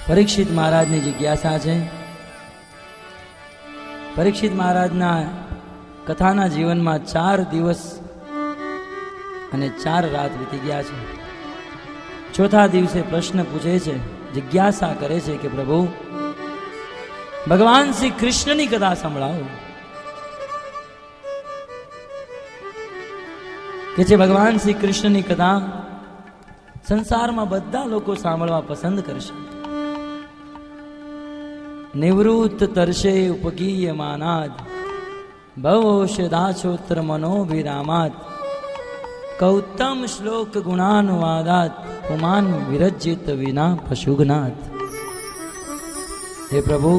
પરીક્ષિત મહારાજની જિજ્ઞાસા છે. પરીક્ષિત મહારાજના કથાના જીવનમાં 4 દિવસ અને 4 રાત વીતી ગયા છે. ચોથા દિવસે પ્રશ્ન પૂછે છે, જિજ્ઞાસા કરે છે કે પ્રભુ ભગવાન શ્રી કૃષ્ણની કથા સંભળાવો. કે છે ભગવાન શ્રી કૃષ્ણની કથા સંસારમાં બધા લોકો સાંભળવા પસંદ કરશે. નિવૃત્ત તરશે ઉપગીય માનાદ ભવોષદાછોત્ર મનોભિરામાત કૌતમ શ્લોક ગુણાનુવાદાત પુમાન વિરજિત વિના પશુઘ્નાત. હે પ્રભુ,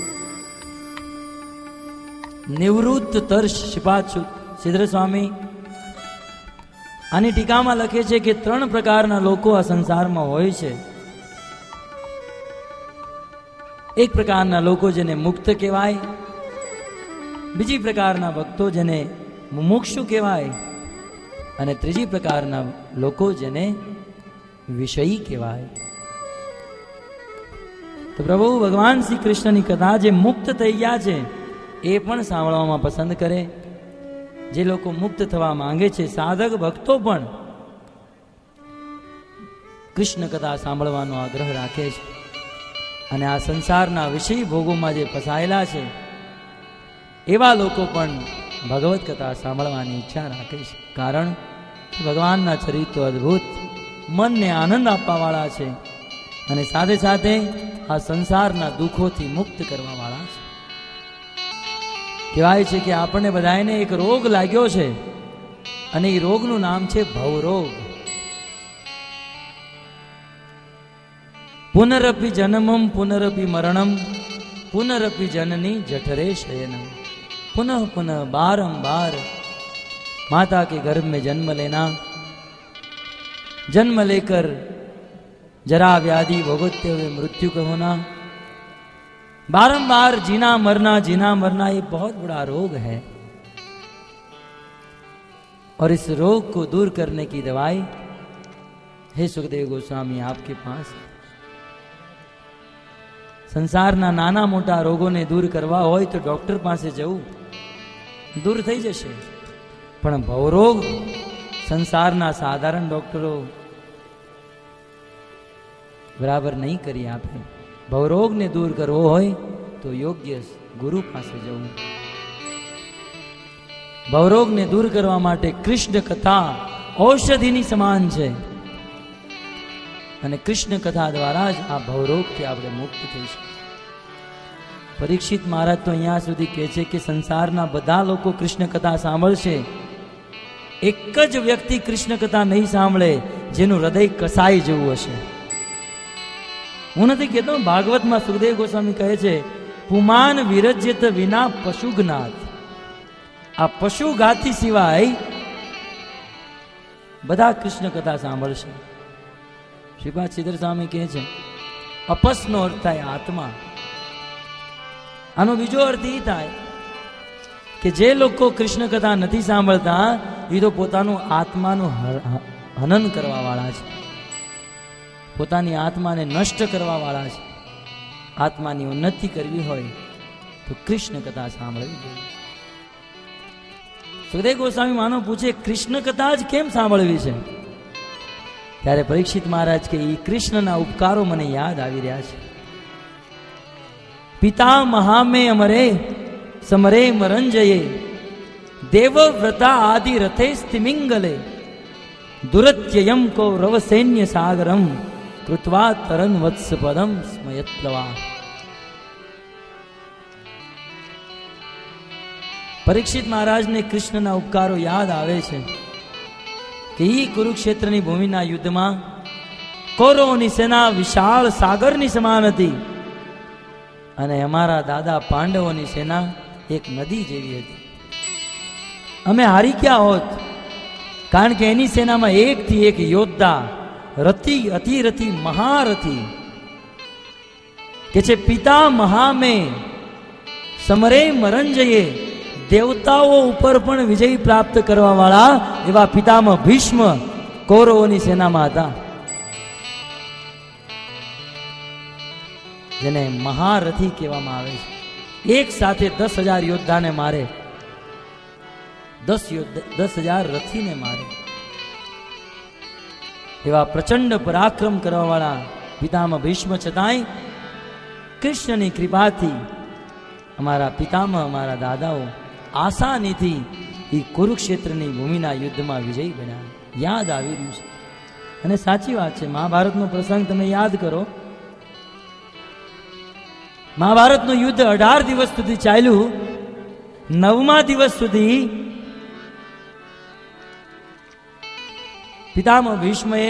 નિવૃત્ત તર્ષ શ્રીપાદ સિદ્ધર સ્વામી આની ટીકામાં લખે છે કે 3 પ્રકારના લોકો આ સંસારમાં હોય છે. એક પ્રકારના લોકો જેને મુક્ત કહેવાય, બીજી પ્રકારના ભક્તો જેને મુમુક્ષુ કહેવાય, અને ત્રીજી પ્રકારના લોકો જેને વિષયી કહેવાય. તો પ્રભુ ભગવાન શ્રી કૃષ્ણની કથા જે મુક્ત થઈ ગયા છે એ પણ સાંભળવામાં પસંદ કરે. જે લોકો મુક્ત થવા માંગે છે, સાધક ભક્તો પણ કૃષ્ણ કથા સાંભળવાનો આગ્રહ રાખે છે. અને આ સંસારના વિષય ભોગોમાં જે ફસાયેલા છે એવા લોકો પણ ભગવત કથા સાંભળવાની ઈચ્છા રાખે છે. કારણ કે ભગવાનના ચરિત્રો અદ્ભુત, મનને આનંદ આપવા વાળા છે અને સાથે સાથે આ સંસારના દુઃખોથી મુક્ત કરવા વાળા છે. કહેવાય છે કે આપણને બધાને એક રોગ લાગ્યો છે અને એ રોગનું નામ છે ભવરોગ. પુનરપી જન્મમ પુનરપી મરણમ પુનરપી જનની જઠરે શયનમ पुनः पुनः बारंबार माता के गर्भ में जन्म लेना, जन्म लेकर जरा व्याधि भोगते हुए मृत्यु का होना, बारंबार जीना मरना ये बहुत बड़ा रोग है. और इस रोग को दूर करने की दवाई हे सुखदेव गोस्वामी आपके पास. संसाરના નાના મોટા રોગોને દૂર કરવા હોય તો ડોક્ટર પાસે જવું, દૂર થઈ જશે. પણ ભવરોગ સંસારના સાધારણ ડોક્ટરો બરાબર નહીં કરી આપે. ભવરોગને દૂર કરવો હોય તો યોગ્ય ગુરુ પાસે જવું. ભવરોગને દૂર કરવા માટે કૃષ્ણ કથા ઔષધિની સમાન છે અને કૃષ્ણ કથા દ્વારા જ આ ભવરોગથી આપણે મુક્ત થઈશું. પરીક્ષિત મહારાજ તો અહીંયા સુધી કહે છે કે સંસારના બધા લોકો કૃષ્ણ કથા સાંભળશે, એક જ વ્યક્તિ કૃષ્ણ કથા નહીં સાંભળે જેનું હૃદય કસાઈ જેવું હશે. હું નથી કહેતો, ભાગવતમાં સુખદેવ ગોસ્વામી કહે છે પુમાન વિરજ્યત વિના પશુઘ્નાત. આ પશુઘાતી સિવાય બધા કૃષ્ણ કથા સાંભળશે. શ્રીપાદ સિદ્ધર સ્વામી કહે છે અપસનો અર્થ થાય આત્મા. આનો બીજો અર્થ એ થાય કે જે લોકો કૃષ્ણ કથા નથી સાંભળતા એ તો પોતાનું આત્માનું હનન કરવા વાળા છે, પોતાની આત્માને નષ્ટ કરવા વાળા છે. આત્માની ઉન્નતિ કરવી હોય તો કૃષ્ણ કથા સાંભળવી જોઈએ. સુખદેવ ગોસ્વામી માનો પૂછે કૃષ્ણ કથા જ કેમ સાંભળવી છે? ત્યારે પરીક્ષિત મહારાજ કે એ કૃષ્ણના ઉપકારો મને યાદ આવી રહ્યા છે. પિતા મહામે અમરે સમરે મરંજયે દેવવ્રતા આદિ રથે સ્થિમિંગલે દુરત્યયમ કૌરવ સૈન્ય સાગરમ કૃત્વા તરન વત્સ પદમ સ્મયત્લવા. પરીક્ષિત મહારાજને કૃષ્ણના ઉપકારો યાદ આવે છે કે ઈ કુરુક્ષેત્રની ભૂમિના યુદ્ધમાં કૌરવોની સેના વિશાળ સાગરની સમાન હતી અને અમારા દાદા પાંડવોની સેના એક નદી જેવી હતી. અમે હારી ક્યાં હોત, કારણ કે એની સેનામાં એકથી એક યોદ્ધા, રથી અતિરથી મહારથી કે છે પિતા મહામે સમરે મરંજયે, દેવતાઓ ઉપર પણ વિજય પ્રાપ્ત કરવા વાળા એવા પિતામહ ભીષ્મ કૌરવોની સેનામાં હતા. જેને મહારથી કહેવામાં આવે છે. એક સાથે 10,000 યોદ્ધાને મારે, 10,000 રથીને મારે, એવા પ્રચંડ પરાક્રમ કરવાવાળા પિતામહ ભીષ્મ છતાંય કૃષ્ણની કૃપાથી અમારા પિતામહ, અમારા દાદાઓ આસાનીથી એ કુરુક્ષેત્રની ભૂમિના યુદ્ધમાં વિજયી બન્યા. યાદ આવી રહ્યું છે. અને સાચી વાત છે, મહાભારતનો પ્રસંગ તમે યાદ કરો. મહાભારતનું યુદ્ધ 18 દિવસ સુધી ચાલ્યું. 9મા દિવસ સુધી પિતામહ ભીષ્મએ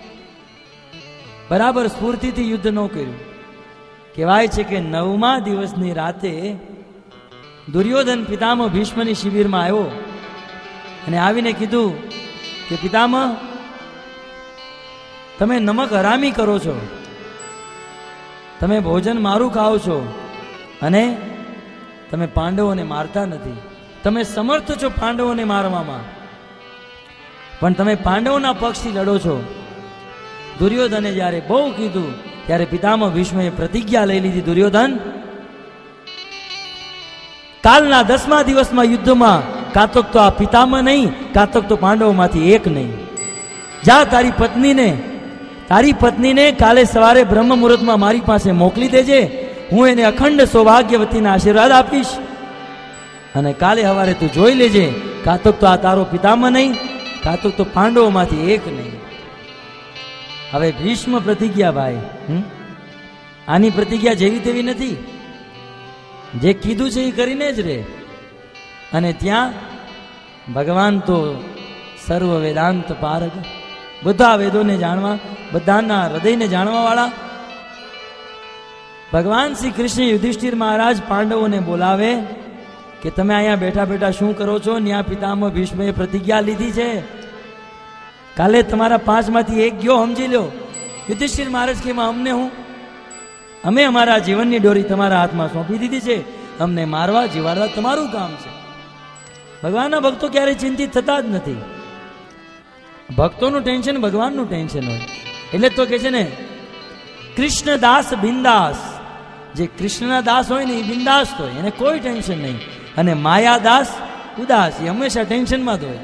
બરાબર સ્ફૂર્તિથી યુદ્ધ ન કર્યું. કહેવાય છે કે 9મા દિવસની રાતે દુર્યોધન પિતામહ ભીષ્મની શિબિરમાં આવ્યો અને આવીને કીધું કે પિતામહ, તમે નમક હરામી કરો છો, તમે ભોજન મારું ખાઓ છો અને તમે પાંડવોને મારતા નથી. તમે સમર્થ છો પાંડવોને મારવામાં, પણ તમે પાંડવોના પક્ષથી લડો છો. દુર્યોધને જ્યારે બહુ કીધું ત્યારે પિતામહ ભીષ્મએ પ્રતિજ્ઞા લઈ લીધી, દુર્યોધન, કાલના 10મા દિવસમાં યુદ્ધમાં કાતક તો આ પિતામહ નહીં, કાતક તો પાંડવોમાંથી એક નહીં. જા તારી પત્નીને કાલે સવારે બ્રહ્મ મુહૂર્તમાં મારી પાસે મોકલી દેજે. હું એને અખંડ સૌભાગ્યવતીના આશીર્વાદ આપીશ અને કાલે સવારે તું જોઈ લેજે, કાતક તો આ તારો પિતામહ નહીં, કાતક તો પાંડવોમાંથી એક નહીં. હવે ભીષ્મ પ્રતિજ્ઞા ભાઈ, આની પ્રતિજ્ઞા જેવી તેવી નથી. જે કીધું છે એ કરીને જ રે. અને ત્યાં ભગવાન તો સર્વ વેદાંત પારગ, બધા વેદોને જાણવા, બધાના હૃદયને જાણવા વાળા ભગવાન શ્રી કૃષ્ણ યુધિષ્ઠિર મહારાજ પાંડવોને બોલાવે કે તમે અહીંયા બેઠા બેઠા શું કરો છો? ન્યા પિતામહ ભીષ્મએ પ્રતિજ્ઞા લીધી છે, કાલે તમારા 5માંથી એક ગયો, સમજી લો. યુધિષ્ઠિર મહારાજ કે અમને હું, અમે અમારા જીવનની ડોરી તમારા હાથમાં સોંપી દીધી છે, અમને મારવા જીવાડવા તમારું કામ છે. ભગવાનના ભક્તો ક્યારેય ચિંતિત થતા જ નથી. ભક્તોનું ટેન્શન ભગવાનનું ટેન્શન હોય. એટલે તો કે છે ને, કૃષ્ણદાસ બિંદાસ. જે કૃષ્ણના દાસ હોય ને એ બિંદાસ હોય, એને કોઈ ટેન્શન નહીં. અને માયાદાસ ઉદાસ, એ હંમેશા ટેન્શનમાં જ હોય.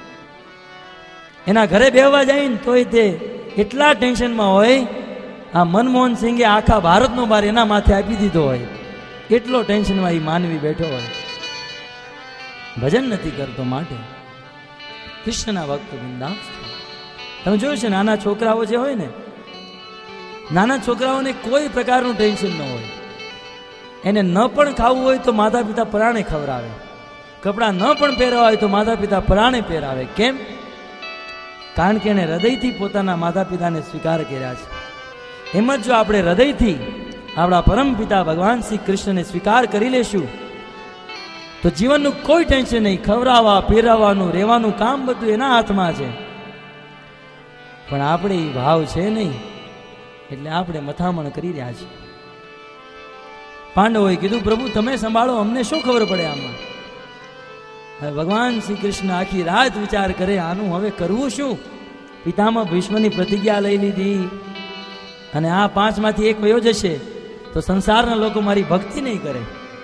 એના ઘરે બેહવા જાય ને તોય તે એટલા ટેન્શનમાં હોય. આ મનમોહન સિંઘે આખા ભારતનો ભાર એના માથે આપી દીધો હોય, એટલો ટેન્શનમાં એ માનવી બેઠો હોય. ભજન નથી કરતો માટે કૃષ્ણના ભક્ત બિંદાસ. તમે જોયું છે નાના છોકરાઓ જે હોય ને, નાના છોકરાઓને કોઈ પ્રકારનું ટેન્શન ન હોય. એને ન પણ ખાવું હોય તો માતા પિતા પરાણે ખવડાવે, કપડાં ન પણ પહેરવા હોય તો માતા પિતા પરાણે પહેરાવે. કેમ? કારણ કે એને હૃદયથી પોતાના માતા પિતાને સ્વીકાર કર્યા છે. એમ જ જો આપણે હૃદયથી આપણા પરમ પિતા ભગવાન શ્રી કૃષ્ણને સ્વીકાર કરી લેશું તો જીવનનું કોઈ ટેન્શન નહીં. ખવડાવવા, પહેરાવાનું, રહેવાનું કામ બધું એના હાથમાં છે. પણ આપણે એ ભાવ છે નહીં, એટલે આપણે મથામણ કરી રહ્યા છીએ. પાંડવોએ કીધું, પ્રભુ તમે સંભાળો, અમને શું ખબર પડે આમાં? હવે ભગવાન શ્રી કૃષ્ણ આખી રાત વિચાર કરે, આનું હવે કરવું શું? પિતામહ ભીષ્મની પ્રતિજ્ઞા લઈ લીધી અને આ 5માંથી એક વયો જશે તો સંસારના લોકો મારી ભક્તિ નહીં કરે.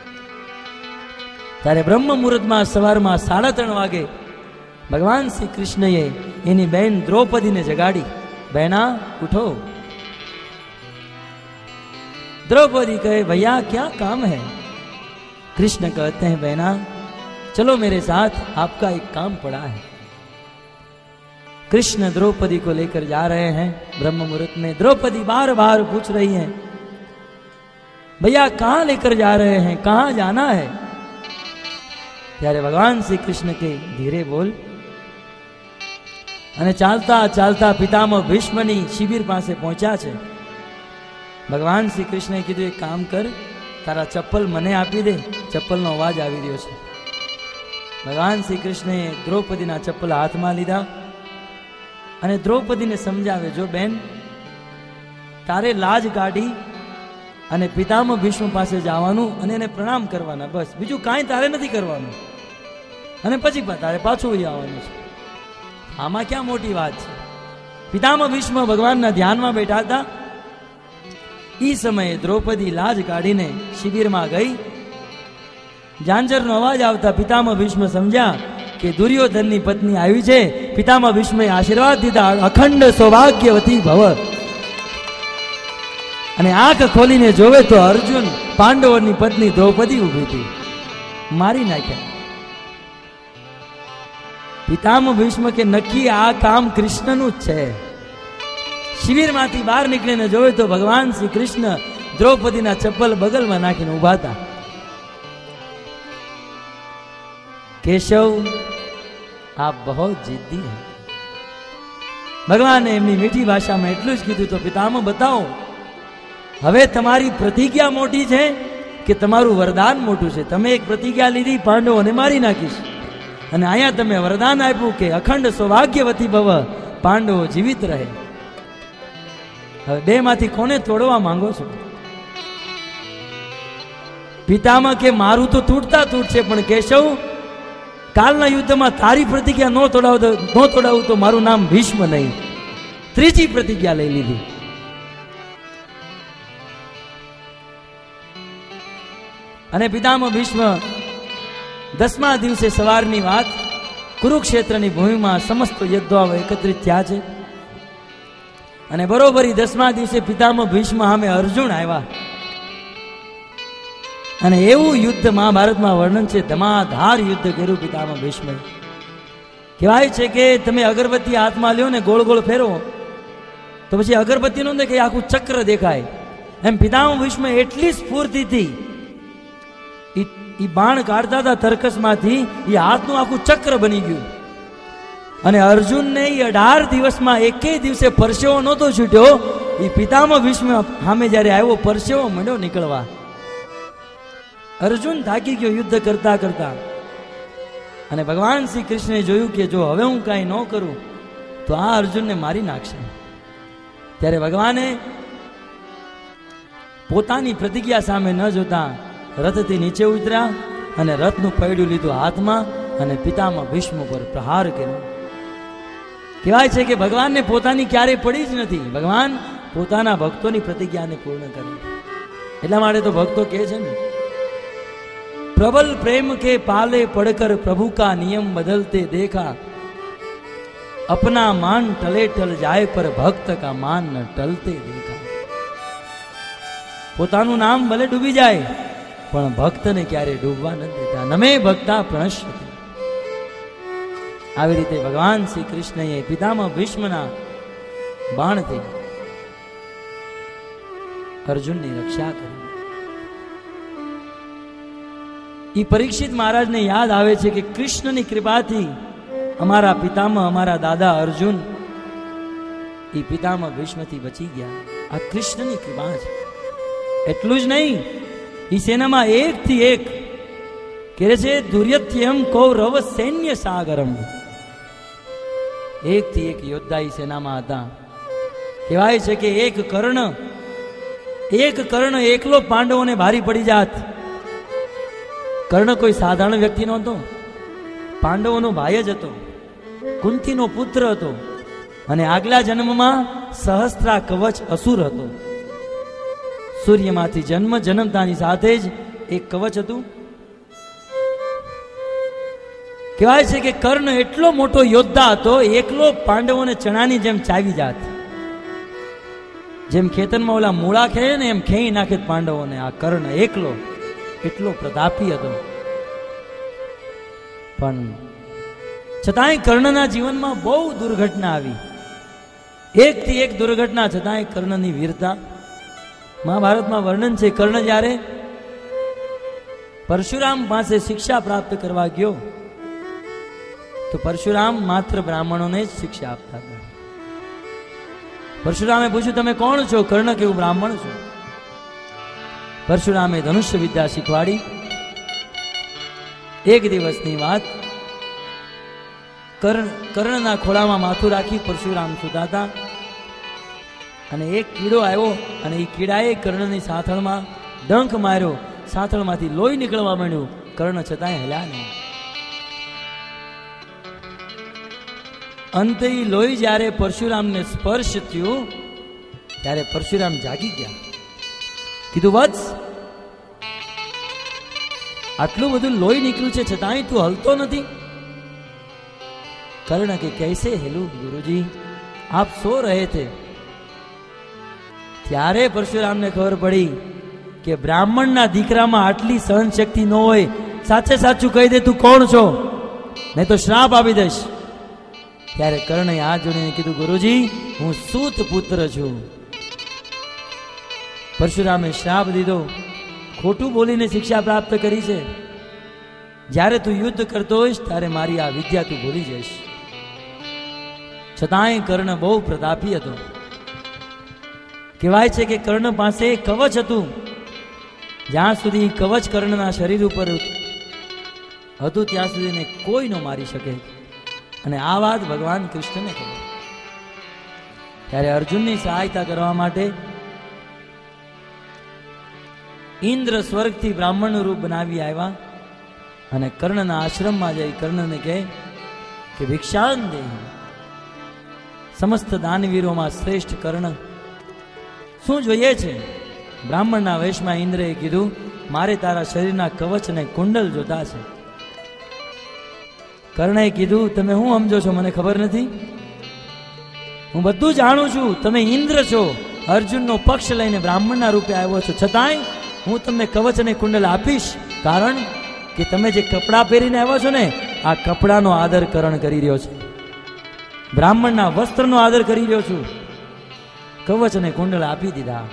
ત્યારે બ્રહ્મ મુહૂર્તમાં સવારમાં 3:30 વાગે ભગવાન શ્રી કૃષ્ણએ એની બહેન દ્રૌપદીને જગાડી, બહેના ઉઠો. द्रौपदी कहे, भैया क्या काम है? कृष्ण कहते हैं, बहना चलो मेरे साथ, आपका एक काम पड़ा है. कृष्ण द्रौपदी को लेकर जा रहे हैं ब्रह्म मुहूर्त में. द्रौपदी बार बार पूछ रही हैं, भैया कहां लेकर जा रहे हैं, कहां जाना है? ત્યારે ભગવાન શ્રી કૃષ્ણ કે ધીરે બોલ. અને ચાલતા ચાલતા પિતામહ ભીષ્મની શિબિર પાસે પહોંચ્યા છે. ભગવાન શ્રી કૃષ્ણે કીધું, એક કામ કર, તારા ચપ્પલ મને આપી દે, ચપ્પલનો અવાજ આવી રહ્યો છે. ભગવાન શ્રી કૃષ્ણે દ્રૌપદીના ચપ્પલ હાથમાં લીધા અને દ્રૌપદીને સમજાવે, જો બેન, તારે લાજ કાઢી અને પિતામહ ભીષ્મ પાસે જવાનું અને એને પ્રણામ કરવાના, બસ, બીજું કાંઈ તારે નથી કરવાનું. અને પછી તારે પાછું આવવાનું છે. આમાં ક્યાં મોટી વાત છે? પિતામહ ભીષ્મ ભગવાનના ધ્યાનમાં બેઠા હતા. ઈ સમયે દ્રૌપદી લાજ કાઢીને શિબિરમાં ગઈ. ઝાંઝરનો અવાજ આવતા પિતામહ ભીષ્મ સમજ્યા કે દુર્યોધનની પત્ની આવી છે. પિતામહ ભીષ્મે આશીર્વાદ દીધા, અખંડ સૌભાગ્યવતી ભવ. અને આંખ ખોલીને જોવે તો અર્જુન પાંડવોની પત્ની દ્રૌપદી ઊભી હતી. મારી નાખ્યા. પિતામહ ભીષ્મ કે નક્કી આ કામ કૃષ્ણનું જ છે. શિબિરમાંથી બહાર નીકળીને જોવે તો ભગવાન શ્રી કૃષ્ણ દ્રૌપદીના ચપ્પલ બગલમાં નાખીને ઉભા હતા. केशव आप बहुत जिद्दी हैं. ભગવાને એમની મીઠી ભાષામાં એટલું જ કીધું તો પિતામહ બતાવો, હવે તમારી પ્રતિજ્ઞા મોટી છે કે તમારું વરદાન મોટું છે? તમે એક પ્રતિજ્ઞા લીધી, પાંડવોને મારી નાખીશ, અને અહીંયા તમે વરદાન આપ્યું કે અખંડ સૌભાગ્યવતી ભવ, પાંડવો જીવિત રહે. હવે બે માંથી કોને તોડવા માંગો છો? પિતામહ કે મારું તો તૂટતા તૂટશે, પણ કેશવ કાલના યુદ્ધમાં તારી પ્રતિજ્ઞા ન તોડાવું તો મારું નામ ભીષ્મ નહીં. ત્રીજી પ્રતિજ્ઞા લઈ લીધી. અને પિતામહ ભીષ્મ 10મા દિવસે સવારની વાત, કુરુક્ષેત્રની ભૂમિમાં સમસ્ત યોદ્ધાઓ એકત્રિત થયા છે. અને બરોબર 10મા દિવસે પિતામહ ભીષ્મ સામે અર્જુન આવ્યા. અને એવું યુદ્ધ મહાભારતમાં વર્ણન છે, ધમાધાર યુદ્ધ કર્યું પિતામહ ભીષ્મે. કહેવાય છે કે તમે અગરબત્તી હાથમાં લ્યો ને ગોળ ગોળ ફેરો તો પછી અગરબત્તી નો દેખાય, આખું ચક્ર દેખાય. એમ પિતામહ ભીષ્મ એટલી સ્ફૂર્તિથી ઈ બાણ કાઢતા હતા તર્કસમાંથી, એ હાથનું આખું ચક્ર બની ગયું. અને અર્જુનને 18 દિવસમાં એકે દિવસે પરસેવો નહોતો છૂટ્યો. એ પિતામહ ભીષ્મ સામે જયારે આવ્યો, પરસેવો મંડ્યો નીકળવા. અર્જુન થાકી ગયો યુદ્ધ કરતા કરતા. અને ભગવાન શ્રી કૃષ્ણે જોયું કે જો હવે હું કાંઈ ન કરું તો આ અર્જુનને મારી નાખશે. ત્યારે ભગવાને પોતાની પ્રતિજ્ઞા સામે ન જોતા રથથી નીચે ઉતર્યા અને રથનું પૈડું લીધું હાથમાં અને પિતામહ ભીષ્મ પર પ્રહાર કર્યો. કહેવાય છે કે ભગવાનને પોતાની ક્યારેય પડી જ નથી. ભગવાન પોતાના ભક્તોની પ્રતિજ્ઞાને પૂર્ણ કરે. એટલા માટે તો ભક્તો કહે છે ને, प्रबल प्रेम के पाले पड़कर प्रभु का नियम बदलते देखा, अपना मान टले टल जाए पर भक्त का मान न टलते देखा. પોતાનું નામ ભલે ડૂબી જાય પણ ભક્તને ક્યારે ડૂબવા ન દેતા. નમે ભક્તા પ્રણશ્યતિ. આવી રીતે ભગવાન શ્રી કૃષ્ણએ પિતામહ ભીષ્મના બાણથી અર્જુનની રક્ષા કરી. ઈ પરીક્ષિત મહારાજને યાદ આવે છે કે કૃષ્ણની કૃપાથી અમારા પિતામહ, અમારા દાદા અર્જુન ઈ પિતામહ ભીષ્મથી બચી ગયા. આ કૃષ્ણની કૃપા છે. એટલું જ નહીં, ઈ સેનામાં એકથી એક કહે છે, દુર્યત્યમ કૌરવ સૈન્ય સાગરમ. એકથી એક યોદ્ધા ઈ સેનામાં હતા. કહેવાય છે કે એક કર્ણ એકલો પાંડવોને ભારી પડી જાત. કર્ણ કોઈ સાધારણ વ્યક્તિ નહોતો, પાંડવોનો ભાઈ જ હતો, કુંતીનો પુત્ર હતો, અને આગલા જન્મમાં સહસ્ત્રા કવચ અસુર હતો. સૂર્યમાંથી જન્મતાની સાથે જ એક કવચ હતું. કહેવાય છે કે કર્ણ એટલો મોટો યોદ્ધા હતો, એકલો પાંડવોને ચણાની જેમ ચાવી જાત. જેમ ખેતરમાં ઓલા મૂળા ખેંચે ને એમ ખેઈ નાખે પાંડવોને. આ કર્ણ એકલો એટલો પ્રતાપી હતો. પણ છતાંય કર્ણના જીવનમાં બહુ દુર્ઘટના આવી. એકથી એક દુર્ઘટના છતાંય કર્ણની વીરતા. મહાભારતમાં વર્ણન છે, કર્ણ જ્યારે પરશુરામ પાસે શિક્ષા પ્રાપ્ત કરવા ગયો તો પરશુરામ માત્ર બ્રાહ્મણોને જ શિક્ષા આપતા હતા. પરશુરામે પૂછ્યું, તમે કોણ છો? કર્ણ કેવું બ્રાહ્મણ છો. પરશુરામે ધનુષ્ય વિદ્યા શીખવાડી. એક દિવસની વાત, કર્ણના ખોળામાં માથું રાખી પરશુરામ સુતા હતા અને એક કીડો આવ્યો અને એ કીડાએ કર્ણની સાથળમાં ડંખ માર્યો. સાથળમાંથી લોહી નીકળવા માંડ્યું. કર્ણ છતાંય હલ્યા નહીં. અંતે એ લોહી જ્યારે પરશુરામને સ્પર્શ થયું ત્યારે પરશુરામ જાગી ગયા. કીધું વત્સ, આટલું બધું લોહી નીકળ્યું છે છતાંય તું હલતો નથી? કર્ણ કે कैसे हेलू गुरुजी, आप सो रहे थे। ત્યારે પરશુરામને ખબર પડી કે બ્રાહ્મણના દીકરામાં આટલી સહન શક્તિ ન હોય. સાચે સાચું કહી દે તું કોણ છો, નહીં તો શ્રાપ આપી દઈશ. ત્યારે કર્ણે હાથ જોડીને કીધું ગુરુજી હું સૂત પુત્ર છું. પરશુરામે શ્રાપ દીધો, ખોટું બોલીને શિક્ષા પ્રાપ્ત કરી છે. જ્યારે તું યુદ્ધ કરતો હોઈશ ત્યારે મારી આ વિદ્યા તું ભૂલી જઈશ. છતાંય કર્ણ બહુ પ્રતાપી હતો. કહેવાય છે કે કર્ણ પાસે કવચ હતું. જ્યાં સુધી કવચ કર્ણના શરીર ઉપર હતું ત્યાં સુધી એને કોઈ ન મારી શકે. અને આ વાત ભગવાન કૃષ્ણને ખબર. ત્યારે અર્જુનની સહાયતા કરવા માટે ઇન્દ્ર સ્વર્ગથી બ્રાહ્મણનું રૂપ બનાવી આવ્યા અને કર્ણના આશ્રમમાં જઈ કર્ણને કહે કે ભિક્ષાન દે. સમસ્ત દાનવીરોમાં શ્રેષ્ઠ કર્ણ, શું જોઈએ છે? બ્રાહ્મણના વેશમાં ઇન્દ્રએ કીધું મારે તારા શરીરના કવચ અને કુંડલ જોતા છે. કર્ણએ કીધું તમે શું સમજો છો, મને ખબર નથી. હું બધું જાણું છું. તમે ઇન્દ્ર છો, અર્જુનનો પક્ષ લઈને બ્રાહ્મણના રૂપે આવ્યો છો, છતાંય હું તમને કવચ અને કુંડલ આપીશ. કારણ કે તમે જે કપડાં પહેરીને આવ્યા છો ને, આ કપડાનો આદર કરણ કરી રહ્યો છે. બ્રાહ્મણના વસ્ત્રનો આદર કરી રહ્યો છું. કવચ અને કુંડળ આપી દીધા.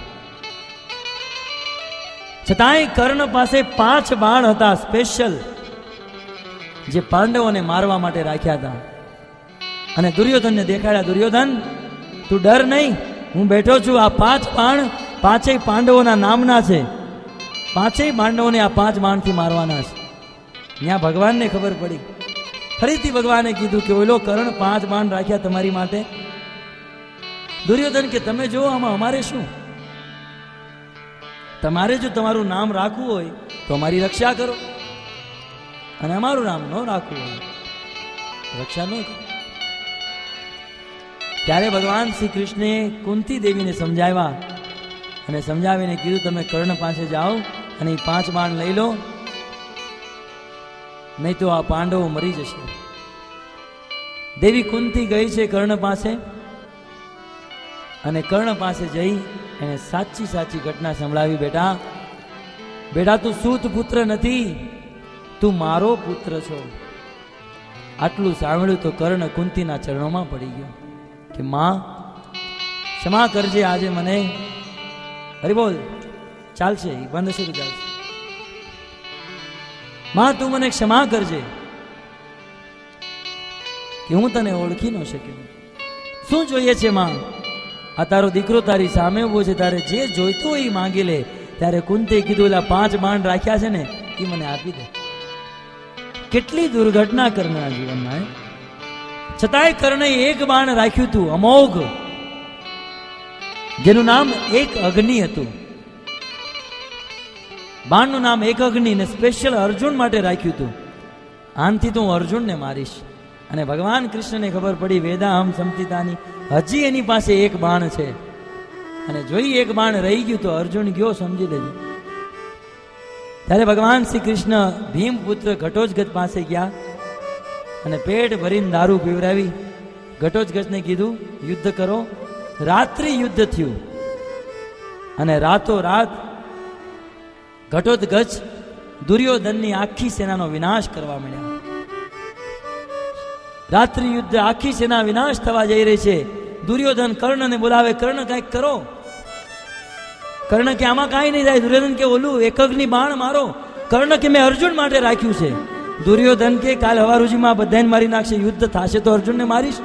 છતાંય કર્ણ પાસે 5 બાણ હતા સ્પેશિયલ, જે પાંડવોને મારવા માટે રાખ્યા હતા. અને દુર્યોધનને દેખાડ્યા, દુર્યોધન તું ડર નહીં, હું બેઠો છું. આ 5 બાણ 5 પાંડવોના નામના છે. 5 પાંડવોને આ 5 બાણથી મારવાના છે. ત્યાં ભગવાનને ખબર પડી. ફરીથી ભગવાને કીધું કે ઓલો કર્ણ 5 બાણ રાખ્યા તમારી માટે. દુર્યોધન કે તમે જો આમાં અમારે શું? તમારે જો તમારું નામ રાખવું હોય તો અમારી રક્ષા કરો, અને અમારું નામ ન રાખવું હોય રક્ષા ન કરો. ત્યારે ભગવાન શ્રી કૃષ્ણે કુંતી દેવીને સમજાવ્યા અને સમજાવીને કીધું તમે કર્ણ પાસે જાઓ અને 5 બાણ લઈ લો, નહીં તો આ પાંડવો મરી જશે. દેવી કુંતી ગઈ છે કર્ણ પાસે અને કર્ણ પાસે જઈ એને સાચી ઘટના સંભળાવી. બેટા તું સૂત પુત્ર નથી, તું મારો પુત્ર છો. આટલું સાંભળ્યું તો કર્ણ કુંતીના ચરણોમાં પડી ગયો કે માં ક્ષમા કરજે આજે મને. હરી બોલ, ચાલશે, બંધ હશે તો ચાલશે. માં તું મને ક્ષમા કરજે કે હું તને ઓળખી ન શક્યો. શું જોઈએ છે માં? આ તારો દીકરો તારી સામે ઉભો છે, તારે જે જોઈતું હોય એ માંગી લે. ત્યારે કુંતે કીધું એલા 5 બાણ રાખ્યા છે ને એ મને આપી દે. કેટલી દુર્ઘટના કર્ણના જીવનમાં. છતાંય કર્ણે 1 બાણ રાખ્યું હતું અમોઘ, જેનું નામ એક અગ્નિ હતું. બાણનું નામ એક અગ્નિ ને સ્પેશિયલ અર્જુન માટે રાખ્યું હતું. આનથી તો હું અર્જુનને મારીશ. અને ભગવાન કૃષ્ણને ખબર પડી વેદાહમ સંહિતાની હજી એની પાસે 1 બાણ છે, અને જોઈ 1 બાણ રહી ગયું તો અર્જુન ગયો, સમજી લેજો. ત્યારે ભગવાન શ્રી કૃષ્ણ ભીમપુત્ર ઘટોત્કચ પાસે ગયા અને પેટ ભરીને દારૂ પીવરાવી ઘટોત્કચને કીધું યુદ્ધ કરો. રાત્રિ યુદ્ધ થયું અને રાતો રાત ઘટોત્કચ દુર્યોધનની આખી સેનાનો વિનાશ કરવા માંડ્યા. રાત્રિ યુદ્ધ, આખી સેના વિનાશ થવા જઈ રહી છે. દુર્યોધન કર્ણને બોલાવે, કર્ણ કંઈક કરો. કર્ણ કે આમાં કાંઈ નહીં થાય. દુર્યોધન કે ઓલું એકગની બાણ મારો. કર્ણ કે મેં અર્જુન માટે રાખ્યું છે. દુર્યોધન કે કાલ હવારુજીમાં બધાને મારી નાખશે, યુદ્ધ થશે તો અર્જુનને મારીશ,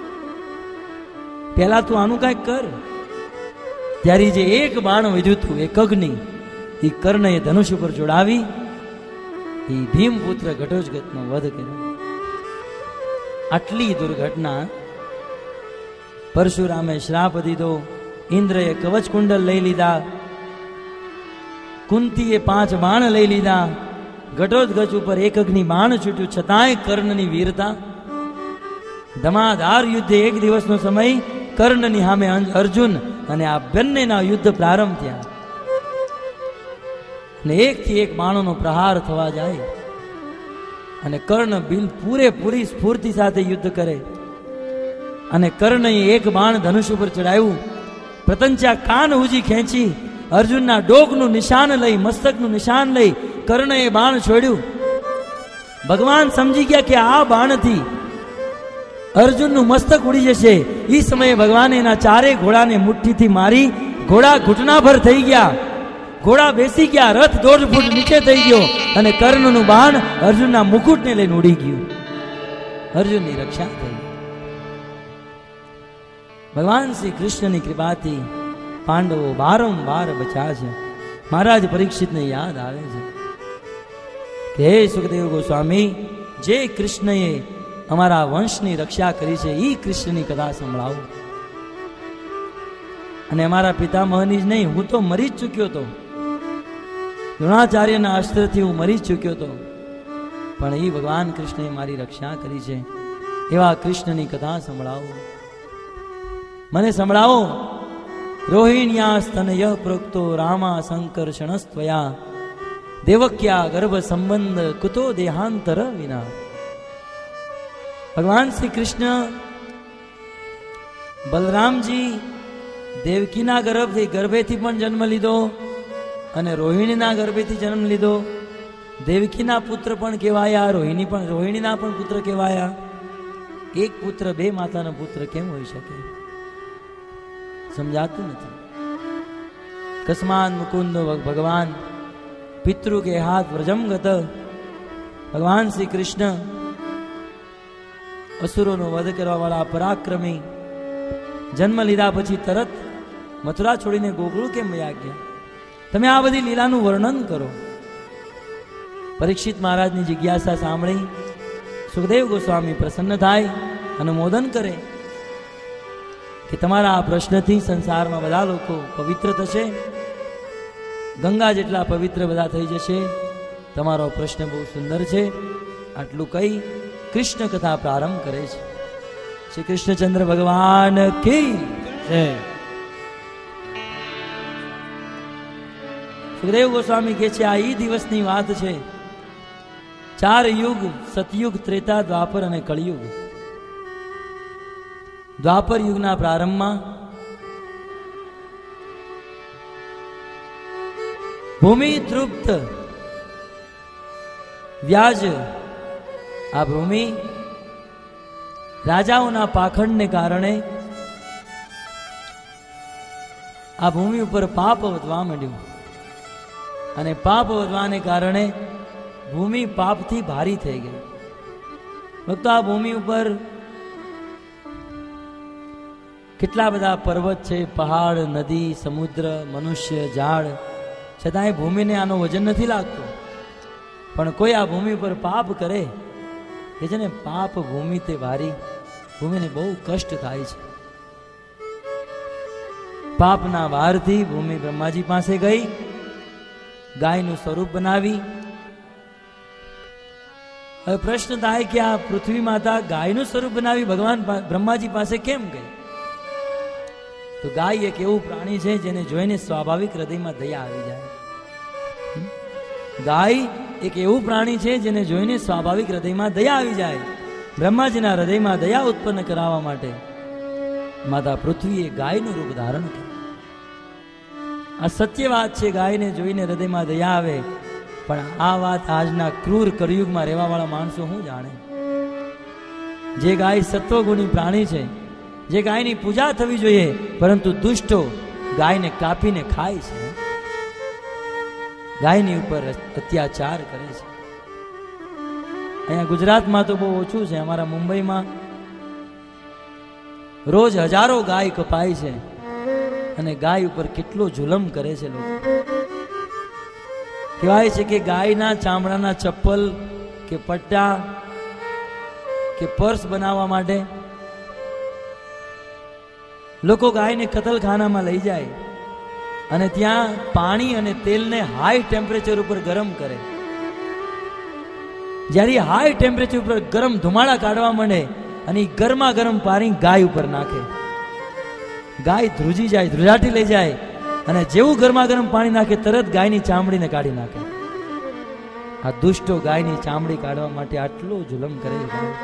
પહેલા તું આનું કાંઈક કર. ત્યારે જે 1 બાણ વધ્યું હતું એકગની, એ કર્ણએ ધનુષ ઉપર જોડાવી એ ભીમપુત્ર ઘટોત્કચનો વધ કર્યો. આટલી દુર્ઘટના. પરશુરામે શ્રાપ દીધો, ઇન્દ્રએ કવચ કુંડલ લઈ લીધા, કુંતીએ 5 બાણ લઈ લીધા, ઘટોત્કચ ઉપર એકગની બાણ છૂટ્યું. છતાંય કર્ણની વીરતા. ધમાધાર યુદ્ધ, 1 દિવસનો સમય કર્ણની સામે અર્જુન અને આ બંનેના યુદ્ધ પ્રારંભ થયા. ને એકથી એક બાણોનો પ્રહાર થવા જાય અને કર્ણ બિલ પૂરેપૂરી સ્ફૂર્તિ સાથે યુદ્ધ કરે. અને કર્ણએ એક બાણ ધનુષ ઉપર ચડાવ્યું, પ્રતંચા કાન ઉજી ખેંચી અર્જુનના ડોકનું નિશાન લઈ, મસ્તકનું નિશાન લઈ કર્ણએ બાણ છોડ્યું. ભગવાન સમજી ગયા કે આ બાણથી અર્જુનનું મસ્તક ઉડી જશે. એ સમયે ભગવાને એના ચારે ઘોડાને મુઠ્ઠીથી મારી ઘોડા ઘૂંટણાભર થઈ ગયા, ઘોડા બેસી ગયા, રથ 1.5 ફૂટ નીચે થઈ ગયો અને કર્ણનું બાણ અર્જુનના મુકુટને લઈને ઉડી ગયું. અર્જુનની રક્ષા થઈ. ભગવાન શ્રી કૃષ્ણની કૃપાથી પાંડવો વારંવાર બચ્યા છે. મહારાજ પરીક્ષિતને યાદ આવે છે કે હે સુખદેવ ગોસ્વામી, જે કૃષ્ણએ અમારા વંશની રક્ષા કરી છે એ કૃષ્ણની કથા સંભળાવો. અને અમારા પિતામહની જ નહીં, હું તો મરી જ ચૂક્યો હતો, દ્રોણાચાર્યના અસ્ત્રથી હું મરી જ ચૂક્યો હતો, પણ એ ભગવાન કૃષ્ણએ મારી રક્ષા કરી છે. એવા કૃષ્ણની કથા સંભળાવો, મને સંભળાવો. રોહિણ્યા સ્તનય પ્રોક્તો રામા સંકર્ષણસ્ત્વયા દેવક્યા ગર્ભ સંબંધ કુતો દેહાંતર વિના. ભગવાન શ્રી કૃષ્ણ બલરામજી દેવકીના ગર્ભેથી પણ જન્મ લીધો અને રોહિણીના ગર્ભેથી જન્મ લીધો. દેવકીના પુત્ર પણ કહેવાયા, રોહિણીના પણ પુત્ર કહેવાયા. એક પુત્ર બે માતાનો પુત્ર કેમ હોઈ શકે? સમજાતું નથી. કસ્માન મુકુંદ ભગવાન પિતૃ કે હાથ વ્રજમ ગત. ભગવાન શ્રી કૃષ્ણ અસુરોનો વધ કરવા વાળા પરાક્રમી જન્મ લીધા પછી તરત મથુરા છોડીને ગોકુળ કેમ વયા ગયા? તમે આ બધી લીલાનું વર્ણન કરો. પરીક્ષિત મહારાજની જિજ્ઞાસા સાંભળી સુખદેવ ગોસ્વામી પ્રસન્ન થાય, અનુમોદન કરે કે તમારા આ પ્રશ્નથી સંસારમાં બધા લોકો પવિત્ર થશે, ગંગા જેટલા પવિત્ર બધા થઈ જશે. તમારો પ્રશ્ન બહુ સુંદર છે. આટલું કહી કૃષ્ણ કથા પ્રારંભ કરે છે. શ્રી કૃષ્ણચંદ્ર ભગવાન કી જય. સુખદેવ ગોસ્વામી કહે છે આ એ દિવસની વાત છે. 4 યુગ, સતયુગ, ત્રેતા, દ્વાપર અને કળિયુગ. દ્વાપર યુગના પ્રારંભમાં ભૂમિ તૃપ્ત વ્યાજ, આ ભૂમિ રાજાઓના પાખંડને કારણે આ ભૂમિ ઉપર પાપ વધવા માંડ્યું અને પાપ વધવાને કારણે ભૂમિ પાપથી ભારી થઈ ગઈ. ભક્તો, આ ભૂમિ ઉપર કેટલા બધા પર્વત છે, પહાડ, નદી, સમુદ્ર, મનુષ્ય, ઝાડ, છતાંય ભૂમિને આનો વજન નથી લાગતો. પણ કોઈ આ ભૂમિ પર પાપ કરે કે છે ને, પાપ ભૂમિ તે ભારી, ભૂમિને બહુ કષ્ટ થાય છે. પાપના ભારથી ભૂમિ બ્રહ્માજી પાસે ગઈ, ગાયનું સ્વરૂપ બનાવી. હવે પ્રશ્ન થાય કે આ પૃથ્વી માતા ગાયનું સ્વરૂપ બનાવી ભગવાન બ્રહ્માજી પાસે કેમ ગઈ? તો ગાય એક એવું પ્રાણી છે જેને જોઈને સ્વાભાવિક હૃદયમાં દયા આવી જાય. ગાય એક એવું પ્રાણી છે જેને જોઈને સ્વાભાવિક હૃદયમાં દયા આવી જાય. બ્રહ્માજીના હૃદયમાં દયા ઉત્પન્ન કરાવવા માટે માતા પૃથ્વીએ ગાયનું રૂપ ધારણ કર્યું. આ સત્ય વાત છે, ગાયને જોઈને હૃદયમાં દયા આવે. પણ આ વાત આજના ક્રૂર કળિયુગમાં રહેવાવાળા માણસો શું જાણે? જે ગાય સત્વગુણી પ્રાણી છે, જે ગાયની પૂજા થવી જોઈએ, પરંતુ દુષ્ટો ગાયને કાપીને ખાય છે, ગાયની ઉપર અત્યાચાર કરે છે. અહીંયા ગુજરાતમાં તો બહુ ઓછું છે. અમારા મુંબઈમાં રોજ હજારો ગાય કપાય છે અને ગાય ઉપર કેટલો જુલમ કરે છે લોકો. કહેવાય છે કે ગાયના ચામડાના ચપ્પલ કે પટ્ટા કે પર્સ બનાવવા માટે લોકો ગાયને કતલખાનામાં લઈ જાય અને ત્યાં પાણી અને તેલને હાઈ ટેમ્પરેચર ઉપર ગરમ કરે. જ્યારે હાઈ ટેમ્પરેચર ઉપર ગરમ ધુમાડા કાઢવા માંડે અને ગરમા ગરમ પાણી ગાય ઉપર નાખે. ગાય ધ્રુજી જાય, ધ્રુજાટી લઈ જાય અને જેવું ગરમા ગરમ પાણી નાખે તરત ગાયની ચામડીને કાઢી નાખે. આ દુષ્ટો ગાયની ચામડી કાઢવા માટે આટલો જુલમ કરે.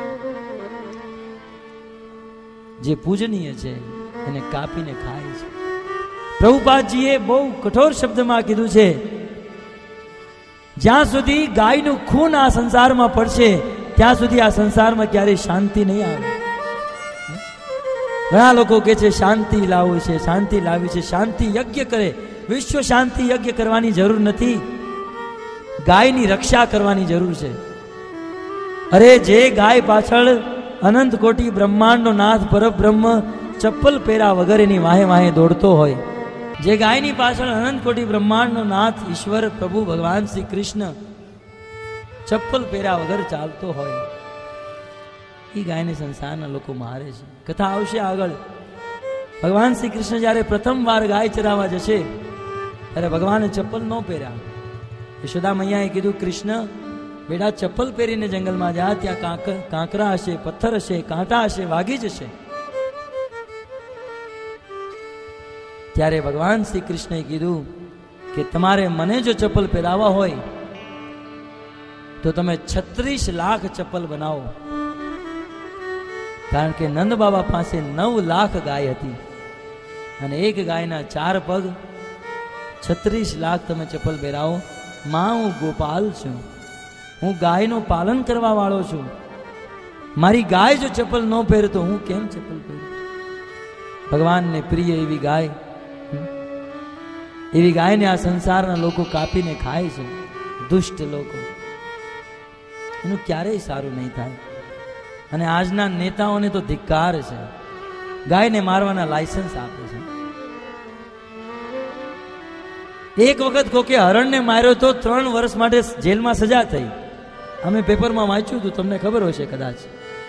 જે પૂજનીય છે એને કાપીને ખાય છે. પ્રભુપાદજીએ બહુ કઠોર શબ્દમાં કીધું છે, જ્યાં સુધી ગાયનું ખૂન આ સંસારમાં પડશે ત્યાં સુધી આ સંસારમાં ક્યારેય શાંતિ નહીં આવે. ઘણા લોકો કહે છે શાંતિ લાવવી છે, શાંતિ લાવી છે. શાંતિ યજ્ઞ કરે, વિશ્વ શાંતિ યજ્ઞ કરવાની જરૂર નથી, ગાયની રક્ષા કરવાની જરૂર છે. અરે જે ગાય પાછળ અનંત કોટી બ્રહ્માંડનો નાથ પરબ્રહ્મ ચપ્પલ પહેરા વગર એની વાહે વાહે દોડતો હોય, જે ગાયની પાછળ અનંત કોટી બ્રહ્માંડનો નાથ ઈશ્વર પ્રભુ ભગવાન શ્રી કૃષ્ણ ચપ્પલ પહેર્યા વગર ચાલતો હોય, એ ગાયને સંસારના લોકો મારે છે. કથા આવશે આગળ. ભગવાન શ્રી કૃષ્ણ જ્યારે પ્રથમ વાર ગાય ચરાવવા જશે ત્યારે ભગવાને ચપ્પલ ન પહેર્યા. યશોદા મૈયાએ કીધું, કૃષ્ણ બેટા ચપ્પલ પહેરીને જંગલમાં જા, ત્યાં કાંકરા હશે, પથ્થર હશે, કાંટા હશે, વાગી જશે. ત્યારે ભગવાન શ્રી કૃષ્ણએ કીધું કે તમારે મને જો ચપ્પલ પહેરાવા હોય તો તમે 36 લાખ ચપ્પલ બનાવો. કારણ કે નંદ બાબા પાસે 9 લાખ ગાય હતી અને એક ગાયના 4 પગ. 36 લાખ તમે ચપ્પલ પહેરાવો. માં હું ગોપાલ છું, હું ગાયનું પાલન કરવા વાળો છું. મારી ગાય જો ચપ્પલ ન પહેરે તો હું કેમ ચપ્પલ પહેરું? ભગવાનને પ્રિય એવી ગાય, એવી ગાયને આ સંસારના લોકો કાપીને ખાય છે. દુષ્ટ લોકો, એનું ક્યારેય સારું નહીં થાય. અને આજના નેતાઓને તો ધિક્કાર છે, ગાયને મારવાના લાયસન્સ આપે છે. એક વખત કોકે હરણને માર્યો તો 3 વર્ષ માટે જેલમાં સજા થઈ. અમે પેપરમાં વાંચ્યું હતું, તમને ખબર હશે કદાચ.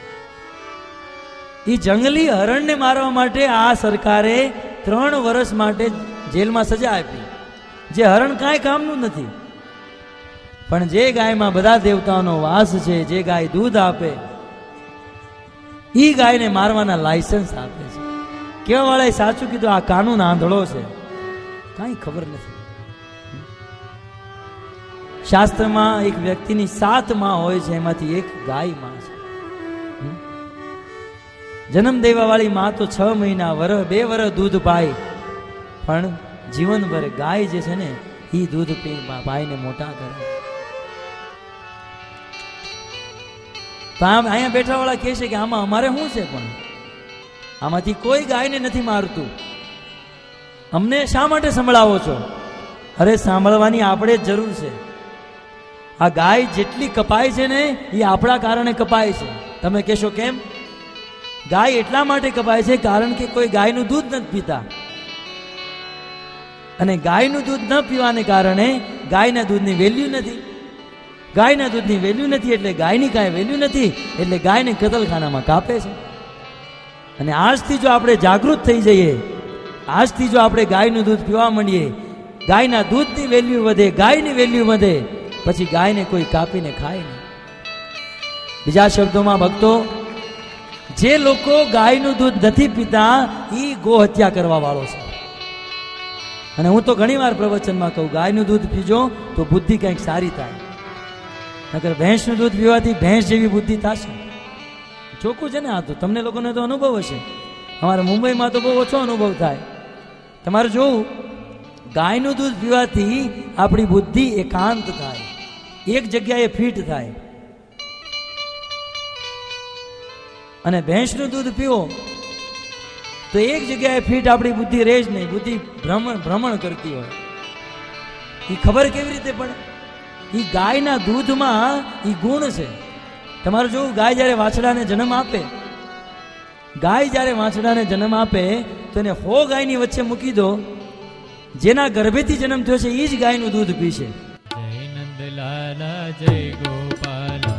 એ જંગલી હરણને મારવા માટે આ સરકારે 3 વર્ષ માટે જેલમાં સજા આપી. જે હરણ કાંઈ કામનું નથી, પણ જે ગાયમાં બધા દેવતાઓનો વાસ છે, જે ગાય દૂધ આપે, એ ગાયને મારવાના લાયસન્સ આપે છે. કેવા વાળાએ સાચું કીધું, આ કાનૂન આંધળો છે, કાંઈ ખબર નથી. શાસ્ત્રમાં એક વ્યક્તિની 7 માં હોય છે, એમાંથી એક ગાય માં છે. જન્મ દેવા વાળી માં તો 6 મહિના, 2 વર્ષ દૂધ પાય, પણ જીવનભર ગાય જે છે ને એ દૂધ પી ભાઈને મોટા કરે. તો અહીંયા બેઠા વાળા કહે છે કે આમાં અમારે શું છે? પણ આમાંથી કોઈ ગાયને નથી મારતું, અમને શા માટે સંભળાવો છો? અરે સાંભળવાની આપણે જ જરૂર છે. આ ગાય જેટલી કપાય છે ને એ આપણા કારણે કપાય છે. તમે કહેશો કેમ? ગાય એટલા માટે કપાય છે કારણ કે કોઈ ગાયનું દૂધ નથી પીતા, અને ગાયનું દૂધ ન પીવાને કારણે ગાયના દૂધની વેલ્યુ નથી. ગાયના દૂધની વેલ્યુ નથી એટલે ગાયની કાંઈ વેલ્યુ નથી, એટલે ગાયને કતલખાનામાં કાપે છે. અને આજથી જો આપણે જાગૃત થઈ જઈએ, આજથી જો આપણે ગાયનું દૂધ પીવા માંડીએ, ગાયના દૂધની વેલ્યુ વધે, ગાયની વેલ્યુ વધે, પછી ગાયને કોઈ કાપીને ખાય નહીં. બીજા શબ્દોમાં ભક્તો, જે લોકો ગાયનું દૂધ નથી પીતા એ ગો હત્યા કરવા વાળો છે. અને હું તો ઘણી વાર પ્રવચનમાં કહું, ગાયનું દૂધ પીજો તો બુદ્ધિ કંઈક સારી થાય, નકર ભેંસનું દૂધ પીવાથી ભેંસ જેવી બુદ્ધિ થશે. ચોખ્ખું છે ને આ તો, તમને લોકોને તો અનુભવ હશે. અમારે મુંબઈમાં તો બહુ ઓછો અનુભવ થાય. તમારે જોવું, ગાયનું દૂધ પીવાથી આપણી બુદ્ધિ એકાંત થાય, એક જગ્યાએ ફિટ થાય. અને ભેંસનું દૂધ પીવો તો એક જગ્યાએ ફિટ આપણી બુદ્ધિ રહે જ નહીં, બુદ્ધિ ભ્રમણ કરતી હોય. એ ખબર કેવી રીતે પડે? એ ગાયના દૂધમાં એ ગુણ છે. તમારું જોવું, ગાય જ્યારે વાછડાને જન્મ આપે, ગાય જ્યારે વાછડાને જન્મ આપે તો એને 100 ગાયની વચ્ચે મૂકી દો, જેના ગર્ભેથી જન્મ થયો છે એ જ ગાયનું દૂધ પીશે. જય નંદલાલા જય ગોપાલા,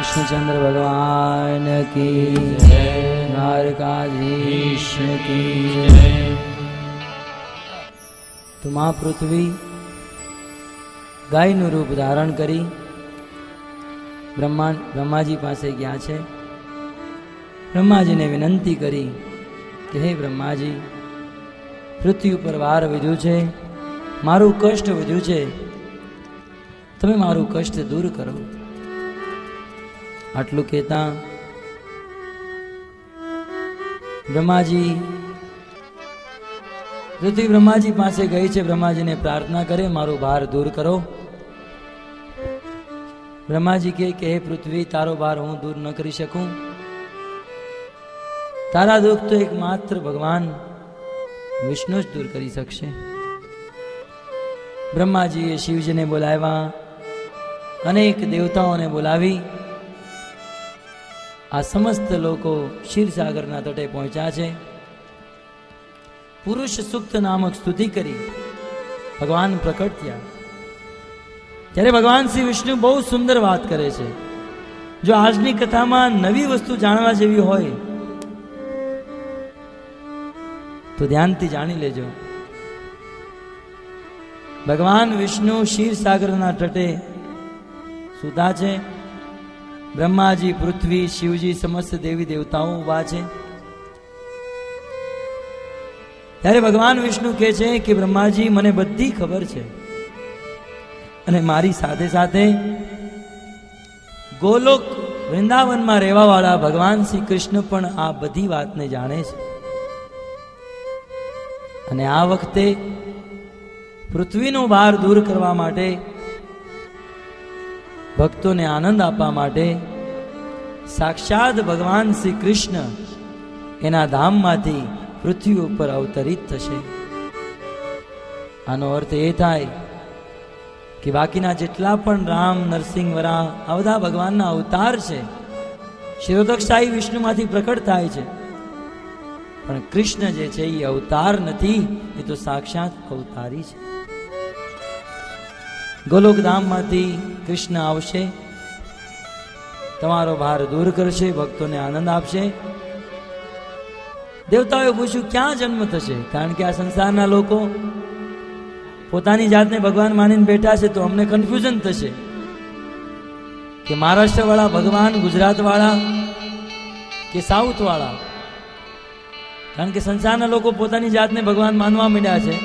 कृष्णचंद्र भगवान की द्वारकाधीश की। तो मां पृथ्वी गायનું રૂપ ધારણ કરી બ્રહ્માજી પાસે ગયા છે। બ્રહ્માજીને વિનંતી કરી કે હે બ્રહ્માજી, પૃથ્વી ઉપર વાર વધ્યું છે, મારું કષ્ટ વધ્યું છે, તમે મારું કષ્ટ દૂર કરો। આટલું કહેતા બ્રહ્માજી પૃથ્વી બ્રહ્માજી પાસે ગઈ છે। બ્રહ્માજીને પ્રાર્થના કરે મારો ભાર દૂર કરો। બ્રહ્માજી કહે કે હે પૃથ્વી, તારો ભાર હું દૂર ન કરી શકું, તારા દુઃખ તો એકમાત્ર ભગવાન વિષ્ણુ જ દૂર કરી શકશે। બ્રહ્માજીએ શિવજીને બોલાવ્યા, અનેક દેવતાઓને બોલાવી આ સમસ્ત લોકો ક્ષીરસાગરના તટે પહોંચ્યા છે। પુરુષ સૂક્ત નામક સ્તુતિ કરી ભગવાન પ્રકટ થયા। ત્યારે ભગવાન શ્રી વિષ્ણુ બહુ સુંદર વાત કરે છે। જો આજની કથામાં નવી વસ્તુ જાણવા જેવી હોય તો ધ્યાનથી જાણી લેજો। ભગવાન વિષ્ણુ ક્ષીરસાગરના તટે સુતા છે। બ્રહ્માજી, પૃથ્વી, શિવજી, સમસ્ત દેવી દેવતાઓ ઉભા છે। ત્યારે ભગવાન વિષ્ણુ કહે છે કે બ્રહ્માજી, મને બધી ખબર છે અને મારી સાથે સાથે ગોલોક વૃંદાવનમાં રહેવા વાળા ભગવાન શ્રી કૃષ્ણ પણ આ બધી વાતને જાણે છે। અને આ વખતે પૃથ્વીનો ભાર દૂર કરવા માટે, ભક્તોને આનંદ આપવા માટે સાક્ષાત ભગવાન શ્રી કૃષ્ણ એના ધામમાંથી પૃથ્વી ઉપર અવતરિત થશે। આનો અર્થ એ થાય કે બાકીના જેટલા પણ રામ, નરસિંહ, વરાહ આ બધા ભગવાનના અવતાર છે। શિરોદક્ષાઈ વિષ્ણુમાંથી પ્રકટ થાય છે, પણ કૃષ્ણ જે છે એ અવતાર નથી, એ તો સાક્ષાત અવતારી છે। ગોલોકધામમાંથી કૃષ્ણ આવશે, તમારો ભાર દૂર કરશે, ભક્તોને આનંદ આપશે। દેવતાઓએ પૂછ્યું ક્યાં જન્મ થશે, કારણ કે આ સંસારના લોકો પોતાની જાતને ભગવાન માનીને બેઠા છે, તો અમને કન્ફ્યુઝન થશે કે મહારાષ્ટ્ર વાળા ભગવાન, ગુજરાત વાળા કે સાઉથ વાળા, કારણ કે સંસારના લોકો પોતાની જાતને ભગવાન માનવા માંડ્યા છે।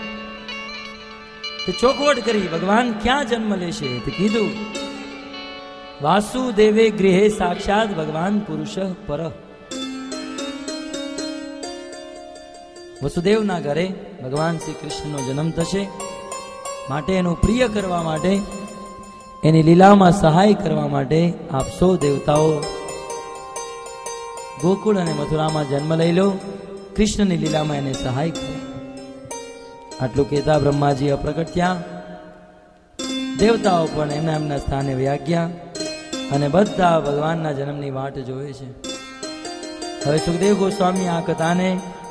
તો ચોખવટ કરી ભગવાન ક્યાં જન્મ લેશે, તો કીધું વાસુદેવે ગૃહે સાક્ષાત ભગવાન પુરુષ પર। વસુદેવના ઘરે ભગવાન શ્રી કૃષ્ણનો જન્મ થશે, માટે એનું પ્રિય કરવા માટે, એની લીલામાં સહાય કરવા માટે આપ સૌ દેવતાઓ ગોકુળ અને મથુરામાં જન્મ લઈ લો, કૃષ્ણની લીલામાં એને સહાય કરો। આટલું કહેતા બ્રહ્માજી અપ્રગટ થયા। દેવતાઓ પણ એમના સ્થાને વયા ગયા અને બધા ભગવાનના જન્મની વાટ જોવે છે। હવે સુખદેવ ગોસ્વામી આ કથાને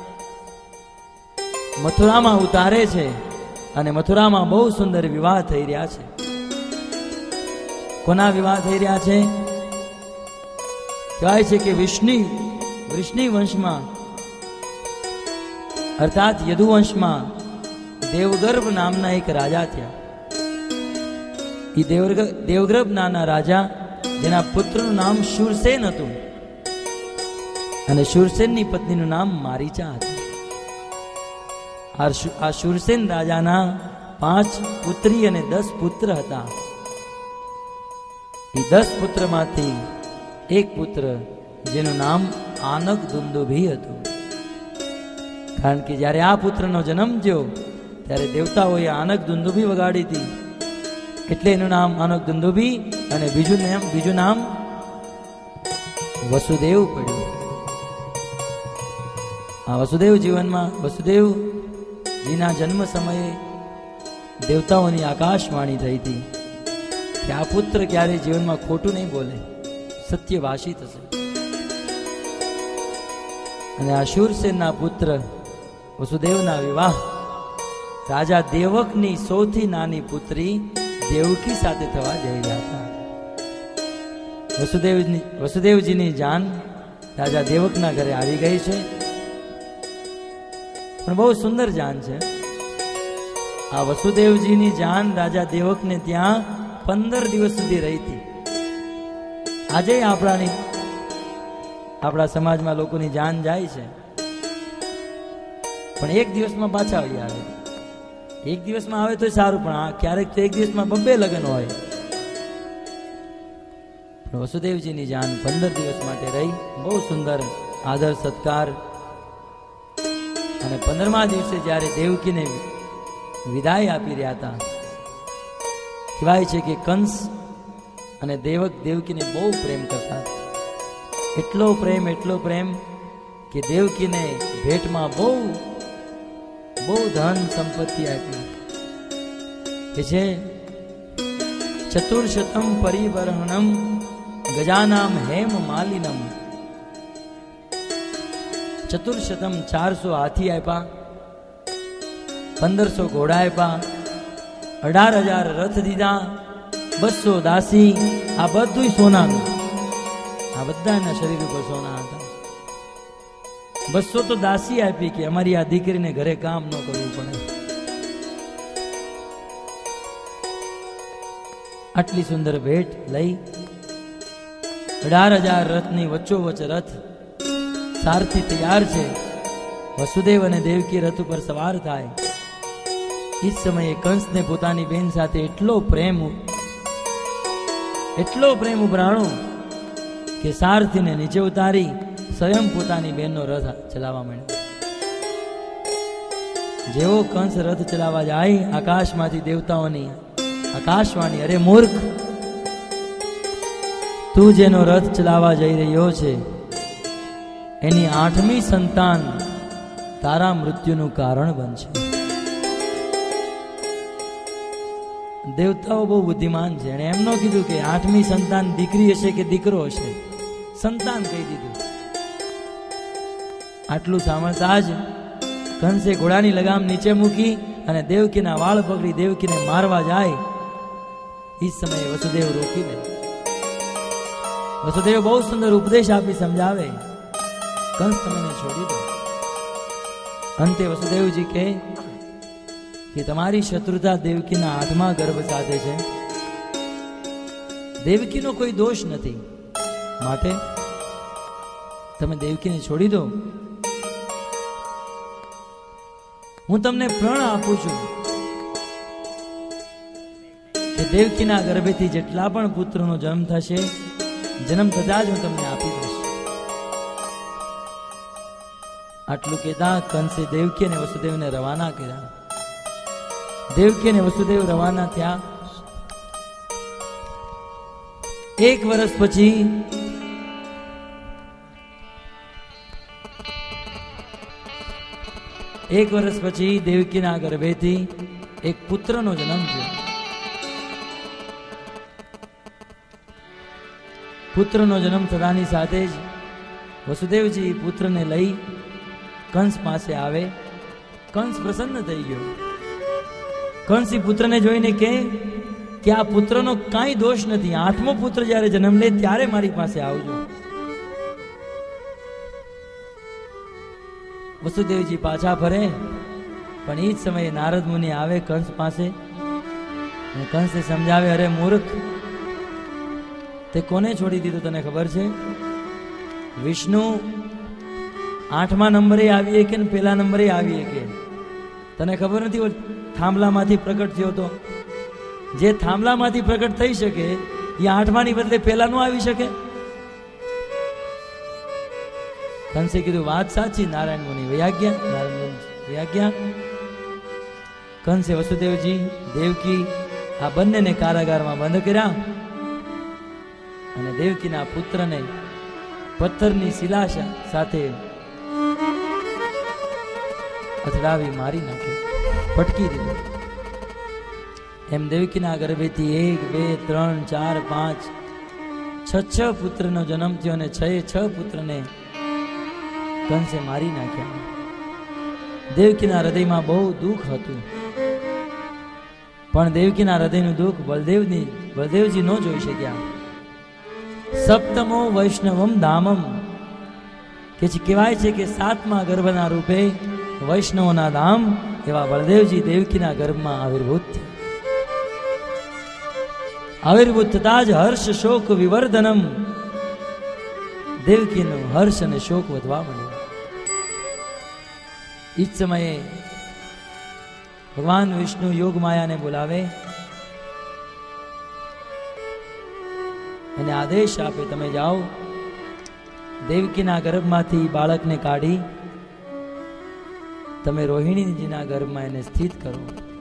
મથુરામાં ઉતારે છે અને મથુરામાં બહુ સુંદર વિવાહ થઈ રહ્યા છે। કોના વિવાહ થઈ રહ્યા છે? કહેવાય છે કે વૃષ્ણિ વંશમાં અર્થાત યદુવંશમાં દેવગર્ભ નામના એક રાજા થયા। એ દેવગર્ભ નામના રાજા, જેના પુત્રનું નામ શૂરસેન હતું અને શૂરસેનની પત્નીનું નામ મારીચા હતું। આ શૂરસેન રાજાના 5 પુત્રી અને 10 પુત્ર હતા। એ 10 પુત્રમાંથી એક પુત્ર જેનું નામ આનક દુંદુભી હતું, કારણ કે જ્યારે આ પુત્રનો જન્મ થયો ત્યારે દેવતાઓએ આનક દુંદુભી વગાડી હતી, એટલે એનું નામ આનક દુંદુભી અને બીજું નામ વસુદેવ પડ્યું। આ વસુદેવ જીવનમાં વસુદેવજીના જન્મ સમયે દેવતાઓની આકાશવાણી થઈ હતી કે આ પુત્ર ક્યારે જીવનમાં ખોટું નહીં બોલે, સત્યભાષી થશે। અને આ શૂરસેનના પુત્ર વસુદેવના વિવાહ રાજા દેવકની સૌથી નાની પુત્રી દેવકી સાથે થવા જઈ રહ્યા હતા। વસુદેવજીની જાન રાજા દેવકના ઘરે આવી ગઈ છે, પણ બહુ સુંદર જાન છે. આ વસુદેવજીની જાન રાજા દેવકને ત્યાં 15 દિવસ સુધી રહી હતી. આજે આપણા સમાજમાં લોકોની જાન જાય છે, પણ એક દિવસમાં પાછા આવી આવે. એક દિવસમાં આવે તો સારું, પણ ક્યારેક તો એક દિવસમાં 2 લગ્ન હોય. વસુદેવજીની જાન 15 દિવસ માટે રહી. બહુ સુંદર આદર સત્કાર. અને 15મા દિવસે જ્યારે દેવકીને વિદાય આપી રહ્યા હતા, કહેવાય છે કે કંસ અને દેવકીને બહુ પ્રેમ કરતા. એટલો પ્રેમ કે દેવકીને ભેટમાં બહુ ધન સંપત્તિ આપી. કે છે ચતુર્શતમ પરિવર્હણમ ગજાનામ હેમ માલિનમ. 400 હાથી આપ્યા, 1500 ઘોડા આપ્યા, 18,000 રથ દીધા, 200 દાસી. આ બધું સોનાનું. આ બધાના શરીર ઉપર સોના હતા. 200 તો દાસી આપી કે અમારી આ દીકરીને ઘરે કામ ન કરવું પડે. આટલી સુંદર ભેટ લઈ 18,000 રથની વચ્ચોવચ રથ, સારથી તૈયાર છે. વસુદેવ અને દેવકી રથ ઉપર સવાર થાય. એ સમયે કંસને પોતાની બેન સાથે એટલો પ્રેમ ઉભરાણો કે સારથીને નીચે ઉતારી સ્વયં પોતાની બેનનો રથ ચલાવવા માંડ્યો. જેવો કંસ રથ ચલાવવા જાય, આકાશમાંથી દેવતાઓની આકાશવાણી, અરે મૂર્ખ, તું જેનો રથ ચલાવવા જઈ રહ્યો છે એની 8મી સંતાન તારા મૃત્યુનું કારણ બનશે. દેવતાઓ બહુ બુદ્ધિમાન છે. એણે એમ ન કીધું કે 8મી સંતાન દીકરી હશે કે દીકરો હશે, સંતાન કહી દીધું. આટલું સાંભળતા જ કંસે ઘોડાની લગામ નીચે મૂકી અને દેવકીના વાળ પકડી દેવકીને મારવા જાય. એ સમયે વસુદેવ રોકી લે. વસુદેવ બહુ સુંદર ઉપદેશ આપી સમજાવે, કંસ તમને છોડી દો. અંતે વસુદેવજી કહે કે તમારી શત્રુતા દેવકીના 8મા ગર્ભ સાથે છે. દેવકીનો કોઈ દોષ નથી, માટે તમે દેવકીને છોડી દો. હું તમને પ્રણ આપું છું કે દેવકીના ગર્ભેથી જેટલા પણ પુત્રનો જન્મ થશે, જન્મ થતા જ હું તમને આપી દઈશ. આટલું કહેતા કંસે દેવકી અને વસુદેવને રવાના કર્યા. દેવકી અને વસુદેવ રવાના થયા. 1 વર્ષ પછી દેવકીના ગર્ભેથી એક પુત્રનો જન્મ થયો. પુત્રનો જન્મ થતાની સાથે જ વસુદેવજી પુત્રને લઈ કંસ પાસે આવે. કંસ પ્રસન્ન થઈ ગયો. કંસ પુત્રને જોઈને કહે કે આ પુત્રનો કાંઈ દોષ નથી. 8મો પુત્ર જ્યારે જન્મ લે ત્યારે મારી પાસે આવજો. વસુદેવજી પાછા ફરે, પણ એ જ સમયે નારદ મુનિ આવે કંસ પાસે. કંસને સમજાવે, અરે મૂર્ખ, તે કોને છોડી દીધું તને ખબર છે? વિષ્ણુ 8મા નંબરે આવીએ કે પહેલા નંબરે આવીએ કે તને ખબર નથી? થાંભલામાંથી પ્રકટ થયો તો. જે થાંભલામાંથી પ્રકટ થઈ શકે એ 8માની બદલે પહેલા નો આવી શકે? કંસે કીધું વાત સાચી. નારાયણ મુનિ વૈયાજ્ઞા. કંસે વસુદેવજી, દેવકી આ બંનેને કારાગારમાં બંધ કર્યા અને દેવકીના પુત્રને પથ્થરની શિલા સાથે અથડાવી મારી નાખ્યો, પટકી દીધો. એમ દેવકીના ગર્ભેથી 1, 2, 3, 4, 5, 6 પુત્રનો જન્મ થયો અને 6 પુત્રને કંસે મારી નાખ્યા. દેવકીના હૃદયમાં બહુ દુઃખ હતું, પણ દેવકીના હૃદયનું દુઃખ બળદેવજી ન જોઈ શક્યા. સપ્તમો વૈષ્ણવમ ધામમ કે કહેવાય છે કે 7મા ગર્ભના રૂપે વૈષ્ણવના ધામ એવા બળદેવજી દેવકીના ગર્ભમાં આવિર્ભૂત થયા. આવિર્ભૂત થતા જ હર્ષ શોક વિવર્ધનમ, દેવકીનો હર્ષ અને શોક વધવા માંડ્યો. એ જ સમયે ભગવાન વિષ્ણુ યોગ માયાને બોલાવે અને આદેશ આપે, તમે જાઓ દેવકીના ગર્ભમાંથી બાળકને કાઢી તમે રોહિણીજીના ગર્ભમાં એને સ્થિત કરો.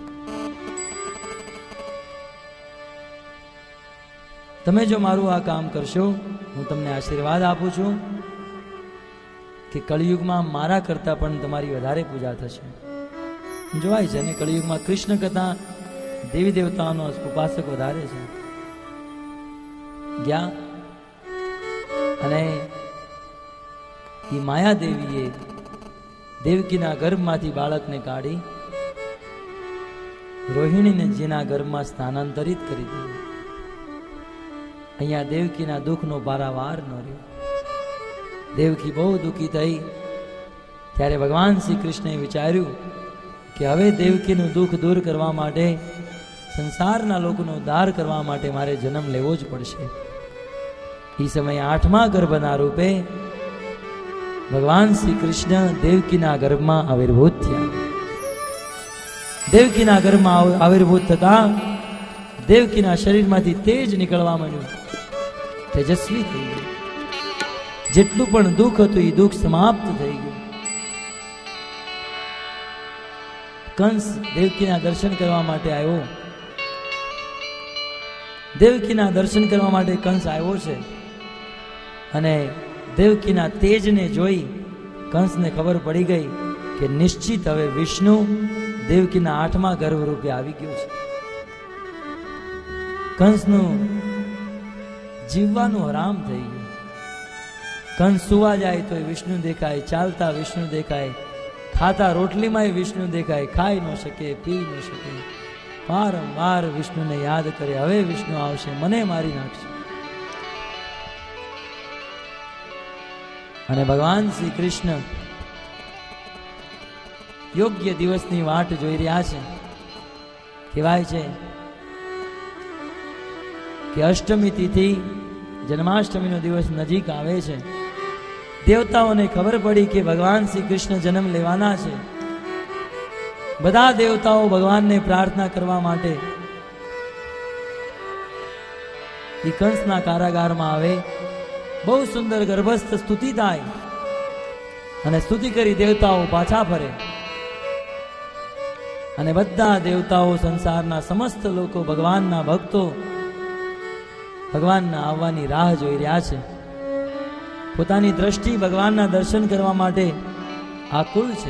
તમે જો મારું આ કામ કરશો, હું તમને આશીર્વાદ આપું છું કે કળિયુગમાં મારા કરતા પણ તમારી વધારે પૂજા થશે. જોવાય છે ને, કળિયુગમાં કૃષ્ણ કરતા દેવી દેવતાઓનો ઉપાસક વધારે છે. ગયા અને એ માયાદેવીએ દેવકીના ગર્ભમાંથી બાળકને કાઢી રોહિણીને જેના ગર્ભમાં સ્થાનાંતરિત કરી દીધું. અહીંયા દેવકીના દુઃખનો પારાવાર ન રહ્યો. દેવકી બહુ દુઃખી થઈ. ત્યારે ભગવાન શ્રી કૃષ્ણએ વિચાર્યું કે હવે દેવકીનું દુઃખ દૂર કરવા માટે, સંસારના લોકોનો ઉદ્ધાર કરવા માટે મારે જન્મ લેવો જ પડશે. એ સમયે 8મા ગર્ભના રૂપે ભગવાન શ્રી કૃષ્ણ દેવકીના ગર્ભમાં આવિર્ભૂત થયા. દેવકીના ગર્ભમાં આવિર્ભૂત થતા દેવકીના શરીરમાંથી તેજ નીકળવા માંડ્યું, તેજસ્વી થઈ ગયું. જેટલું પણ દુઃખ હતું એ દુઃખ સમાપ્ત થઈ ગયું. કંસ દેવકીના દર્શન કરવા માટે આવ્યો. દેવકીના દર્શન કરવા માટે કંસ આવ્યો છે અને દેવકીના તેજને જોઈ કંસને ખબર પડી ગઈ કે નિશ્ચિત હવે વિષ્ણુ દેવકીના 8મા ગર્ભ રૂપે આવી ગયો છે. કંસનું જીવવાનું હરામ થઈ ગયું. કંસ સુવા જાય તો વિષ્ણુ દેખાય, ચાલતા વિષ્ણુ દેખાય, ખાતા રોટલીમાં વિષ્ણુ દેખાય, ખાઈ ન શકે, પી ન શકે. વારંવાર વિષ્ણુને યાદ કરે, હવે વિષ્ણુ આવશે, મને મારી નાખશે. અને ભગવાન શ્રી કૃષ્ણ યોગ્ય દિવસની વાટ જોઈ રહ્યા છે. કહેવાય છે કે અષ્ટમી તિથિ, જન્માષ્ટમીનો દિવસ નજીક આવે છે. દેવતાઓને ખબર પડી કે ભગવાન શ્રી કૃષ્ણ જન્મ લેવાના છે. બધા દેવતાઓ ભગવાનને પ્રાર્થના કરવા માટે કંસના કારાગારમાં આવે. બહુ સુંદર ગર્ભસ્થ સ્તુતિ થાય અને સ્તુતિ કરી દેવતાઓ પાછા ફરે અને બધા દેવતાઓ, સંસારના સમસ્ત લોકો, ભગવાનના ભક્તો ભગવાનના આવવાની રાહ જોઈ રહ્યા છે. પોતાની દ્રષ્ટિ ભગવાનના દર્શન કરવા માટે આકુલ છે.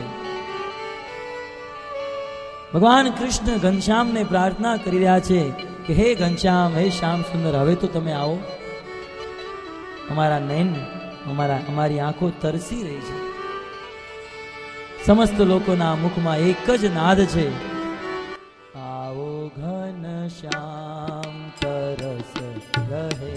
ભગવાન કૃષ્ણ ઘનશ્યામને પ્રાર્થના કરી રહ્યા છે કે હે ઘનશ્યામ, હે શ્યામ સુંદર, હવે તો તમે આવો. અમારા નયન, અમારી આંખો તરસી રહી છે. સમસ્ત લોકોના મુખમાં એક જ નાદ છે, આવો ઘનશ્યામ તરસ રહે.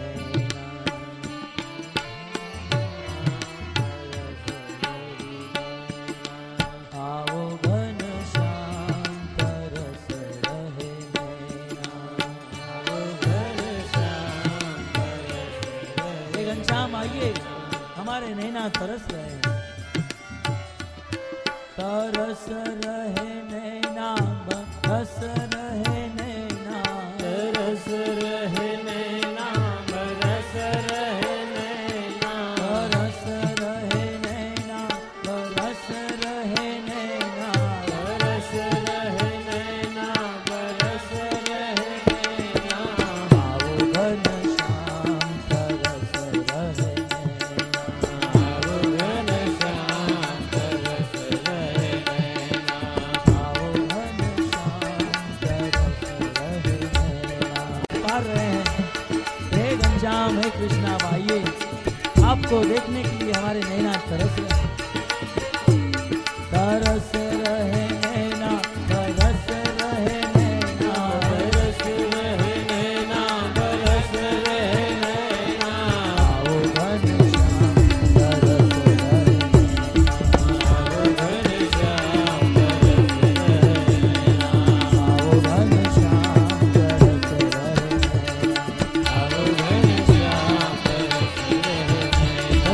हमारे नैना तरस रहे, तरस रहे नैना, बरस रहे नैना, तरस रहे नैना, बरस रहे नैना, तरस रहे नैना, बरस रहे नैना, तरस रहे नैना, बरस रहे नैना, आओ घनश्याम तरस रहे. हे कृष्णा आइए, आपको देखने के लिए हमारे नैना तरस रहे, तरस रहे नैना, बरस रहे नैना, बरस रहे नैना, बरस रहे नैना,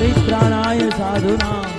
પરિત્રાણાય સાધુનામ,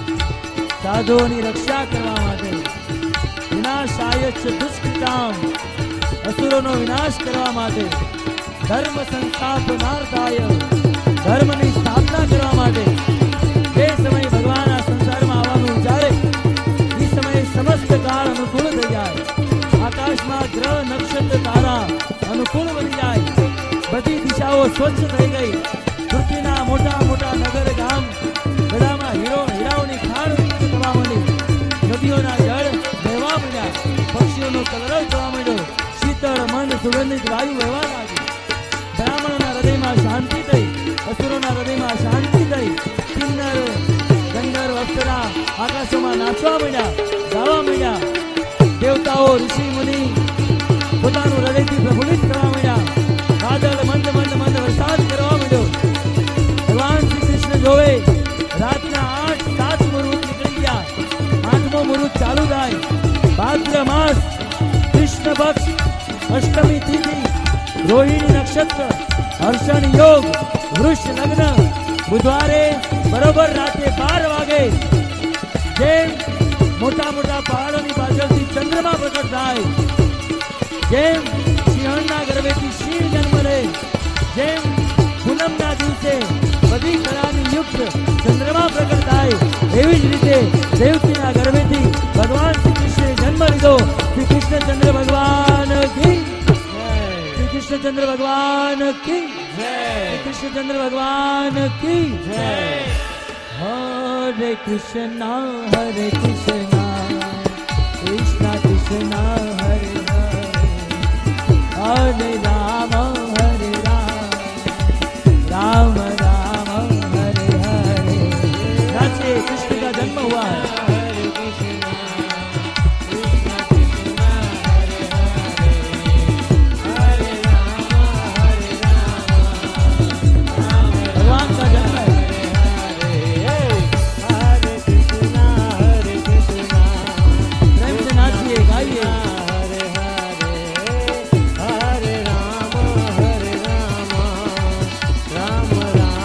સાધુઓની રક્ષા કરવા માટે, વિનાશાય ચ દુષ્કૃતામ, અસુરોનો વિનાશ કરવા માટે, ધર્મ સંસ્થાપનાર્થાય, ધર્મની સ્થાપના કરવા માટે. જે સમય ભગવાન આ સંસારમાં આવવાનું વિચારે એ સમયે સમસ્ત કાળ અનુકૂળ થઈ જાય. આકાશમાં ગ્રહ નક્ષત્ર તારા અનુકૂળ બની જાય. બધી દિશાઓ સ્વચ્છ થઈ ગઈ. પૃથ્વીના મોટા મોટા નગર ગામ બધામાં હીરાઓની ખાણ થવા માંડી. નદીઓના જળ વહેવા માંડ્યા. પક્ષીઓનો કલરવ થવા માંડ્યો. શીતળ મંદ સુગંધિત વાયુ વહેવા લાગી. બ્રાહ્મણોના હૃદયમાં શાંતિ થઈ, અસુરોના હૃદયમાં શાંતિ થઈ. કિન્નર ગંધર્વ અપ્સરા આકાશોમાં નાચવા માંડ્યા, ગાવા માંડ્યા. દેવતાઓ ઋષિ મુનિ પોતાનું હૃદયથી પ્રફુલ્લિત કરવા માંડ્યા. વાદળ મંદ મંદ મંદ વરસાદ કરવા માંડ્યો. ભગવાન શ્રી કૃષ્ણ જોવે રાતના 8-7 મુહૂર્ત નીકળી ગયા. 8મો મુહૂર્ત ચાલુ થાય. ભાદ્ર માસ કૃષ્ણ પક્ષ અષ્ટમી તિથિ, રોહિણી નક્ષત્ર, હર્ષણ યોગ, વૃષ લગ્ન. બુધવારે બરોબર રાતે 12 વાગે જેમ મોટા મોટા પહાડોની પાછળથી ચંદ્રમા પ્રકટ થાય, જેમ સિંહણના ગર્ભેથી સિંહ જન્મ લે, જેમ પૂનમના દિવસે બધી કળાની યુક્ત ચંદ્રમા પ્રકટ થાય, એવી જ રીતે દેવકીના ગર્ભેથી ભગવાન શ્રી કૃષ્ણે જન્મ લીધો. શ્રી કૃષ્ણચંદ્ર ભગવાન કી, શ્રી કૃષ્ણચંદ્ર ભગવાન કી, શ્રી કૃષ્ણચંદ્ર ભગવાન કી જય. હરે કૃષ્ણ હરે કૃષ્ણ કૃષ્ણ કૃષ્ણ હરે હરે, હરે રામ હરે રામ राम राम हरे हरे. नाचे कृष्ण का जन्म हुआ है. भगवान का जन्म है. प्रेम से नाचिए, गाइए. राम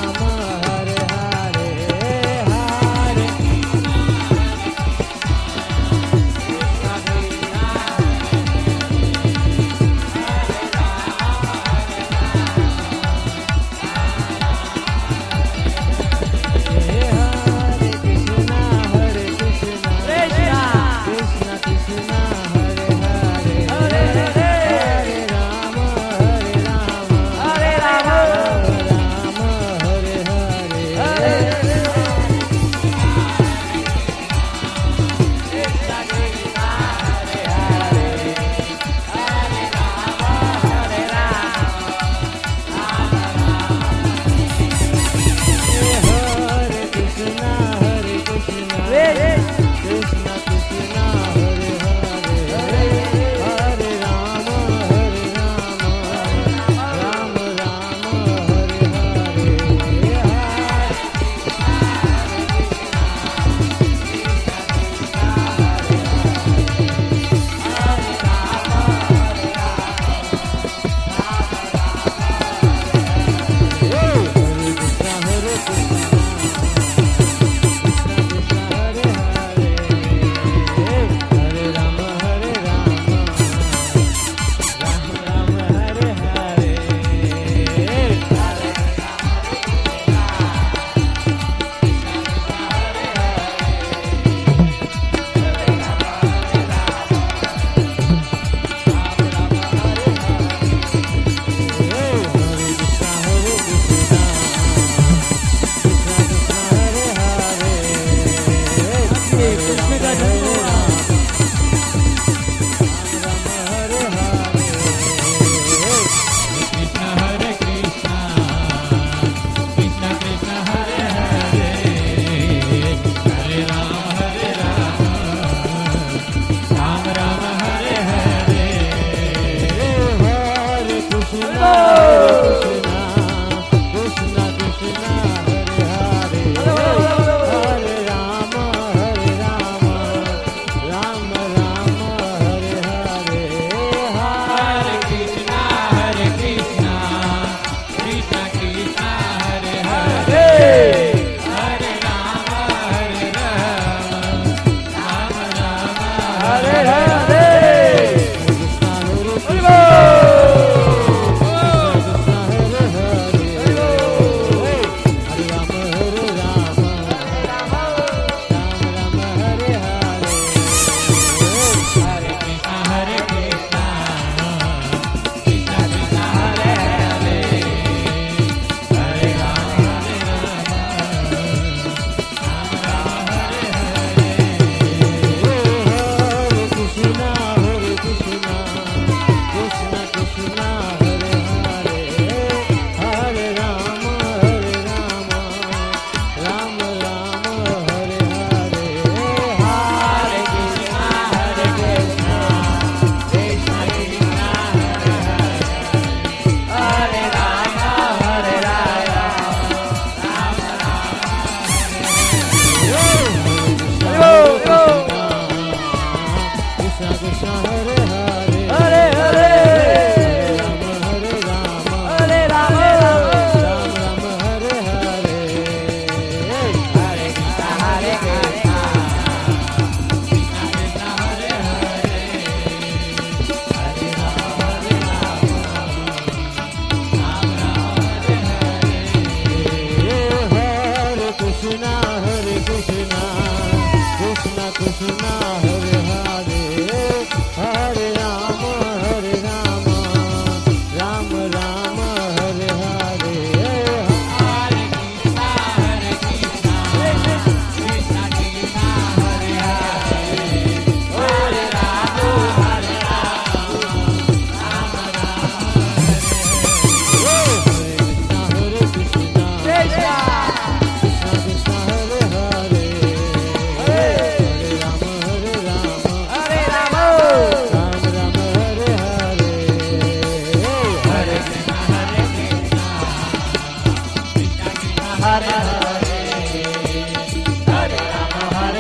हरे हरे हरे राम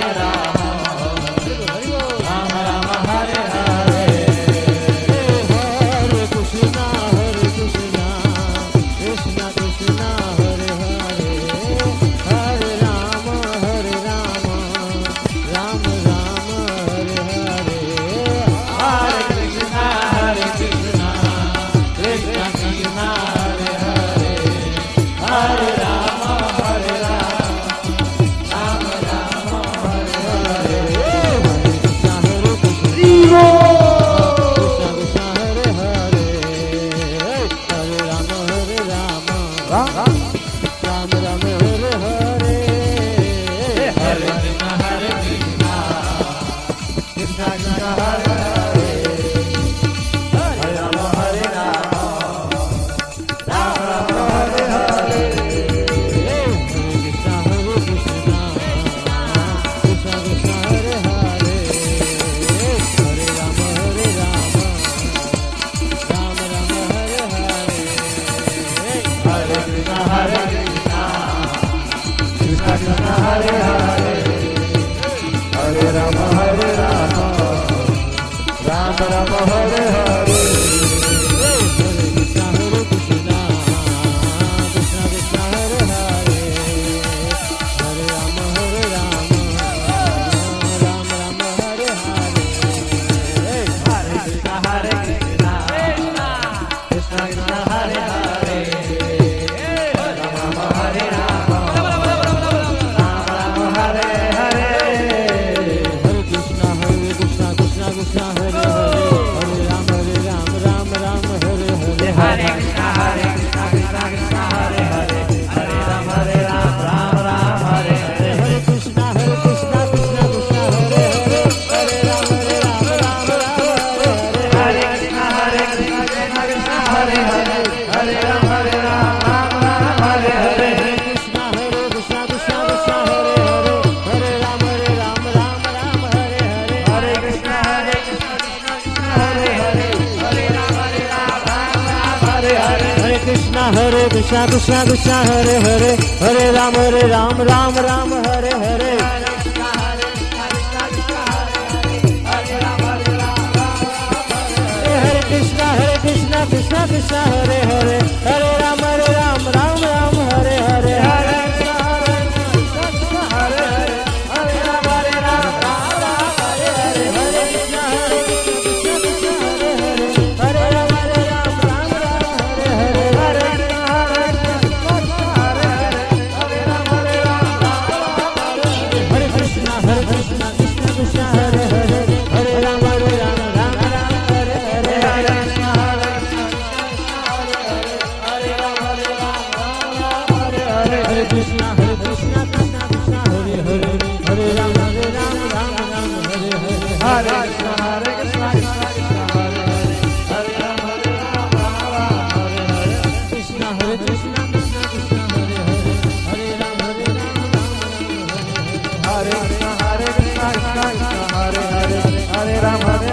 राम राम हरे हरे हरे कृष्णा कृष्णा कृष्णा हरे हरे हरे राम राम राम हरे हरे हरे कृष्णा कृष्णा कृष्णा कृष्णा हरे हरे हरे राम राम राम हरे हरे हरे कृष्णा कृष्णा हरे हरे हरे राम राम राम हरे हरे हरे कृष्णा कृष्णा कृष्णा हरे हरे हरे राम राम राम हरे हरे हरे कृष्णा कृष्णा कृष्णा कृष्णा हरे हरे हरे राम राम राम हरे हरे हरे कृष्णा कृष्णा कृष्णा हरे हरे हरे राम राम राम हरे हरे हरे कृष्णा कृष्णा कृष्णा कृष्णा हरे हरे हरे राम राम राम हरे हरे हरे कृष्णा कृष्णा कृष्णा कृष्णा हरे हरे राम हरे राम राम हरे हरे हरे कृष्णा कृष्णा कृष्णा हरे हरे हरे राम राम हरे हरे हरे कृष्णा कृष्णा कृष्णा हरे हरे हरे राम राम हरे हरे हरे कृष्णा कृष्णा कृष्णा हरे हरे हरे राम हरे हरे कृष्णा कृष्णा कृष्णा हरे हरे हरे राम हरे हरे कृष्णा कृष्णा कृष्णा हरे हरे हरे राम हरे हरे कृष्णा कृष्णा हरे हरे हरे राम हरे हरे हरे कृष्णा कृष्णा कृष्णा हरे हरे हरे राम राम हरे हरे हरे कृष्णा कृष्णा कृष्णा हरे हरे हरे राम राम हरे हरे हरे कृष्णा हरे हरे हरे राम हरे हरे हरे कृष्णा कृष्णा हरे हरे हरे राम हरे हरे हरे हरे कृष्णा कृष्णा कृष्णा हरे हरे हरे राम हरे हरे हरे कृष्णा हरे कृष्णा कृष्णा कृष्णा हरे हरे हरे राम हरे हरे हरे कृष्णा कृष्णा हरे हरे हरे राम हरे हरे कृष्णा कृष्णा कृष्णा हरे हरे हरे राम हरे कृष्णा कृष्णा हरे हरे हरे राम हरे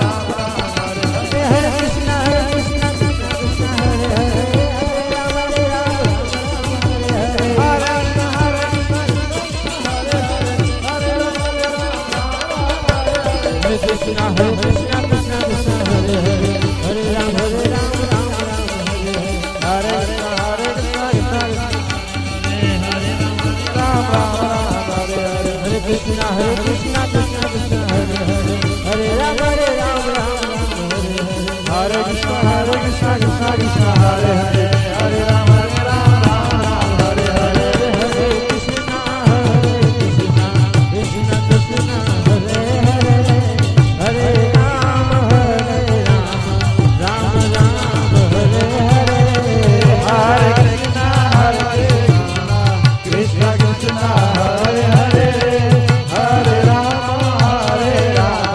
हरे कृष्णा कृष्णा कृष्णा हरे हरे हरे राम हरे हरे कृष्णा कृष्णा कृष्णा हरे हरे हरे राम हरे हरे कृष्णा कृष्णा कृष्णा हरे हरे हरे राम हरे कृष्णा कृष्णा हरे हरे हरे राम हरे हरे हरे कृष्णा कृष्णा कृष्णा हरे हरे हरे राम राम हरे हरे हरे कृष्णा कृष्णा कृष्णा हरे हरे हरे राम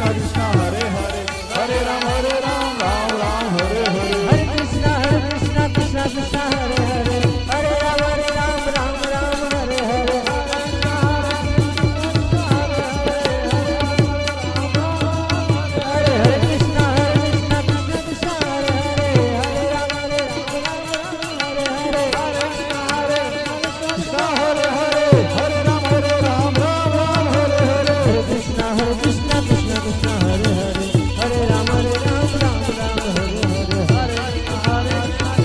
कृष्णा हरे हरे हरे राम राम राम हरे हरे हरे कृष्णा कृष्णा कृष्णा हरे हरे हरे राम राम राम हरे हरे हरे हरे कृष्णा कृष्णा कृष्णा हरे हरे हरे राम हरे हरे हरे कृष्णा हरे हरे हरे राम राम हरे हरे हरे कृष्णा कृष्णा कृष्णा हरे हरे हरे राम राम हरे हरे हरे हरे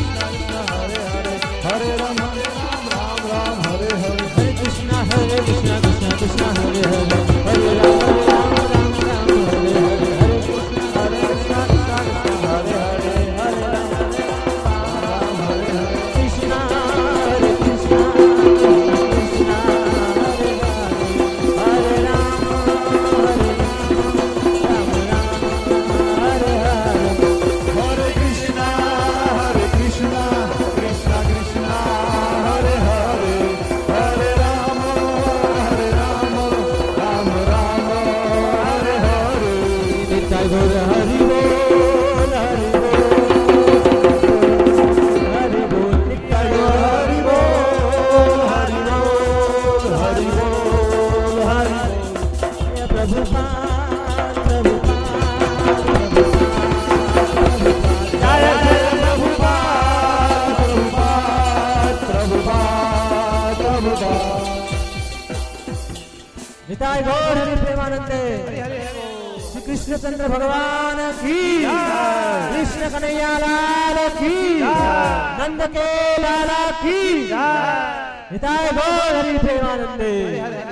हरे राम राम हरे हरे हरे कृष्णा कृष्णा कृष्णा हरे हरे हरे राम राम हरे हरे हरे कृष्णा कृष्णा हरे हरे हरे राम हरे हरे कृष्णा हरे कृष्णा कृष्णा हरे हरे हरे राम हरे हरे कृष्णा कृष्णा कृष्णा हरे हरे हरे राम राम हरे हरे नित्य गौर हरि बोल हरि बोल नित्य गौर हरि बोल हरि बोल हरि बोल हरि बोल प्रभुपाद जय जय प्रभुपाद निताय गौर हरि प्रेमानंदे श्री कृष्ण चंद्र भगवान की कृष्ण कन्हैया लाल की नंद के लाला की निताय गौर हरि प्रेमानंदे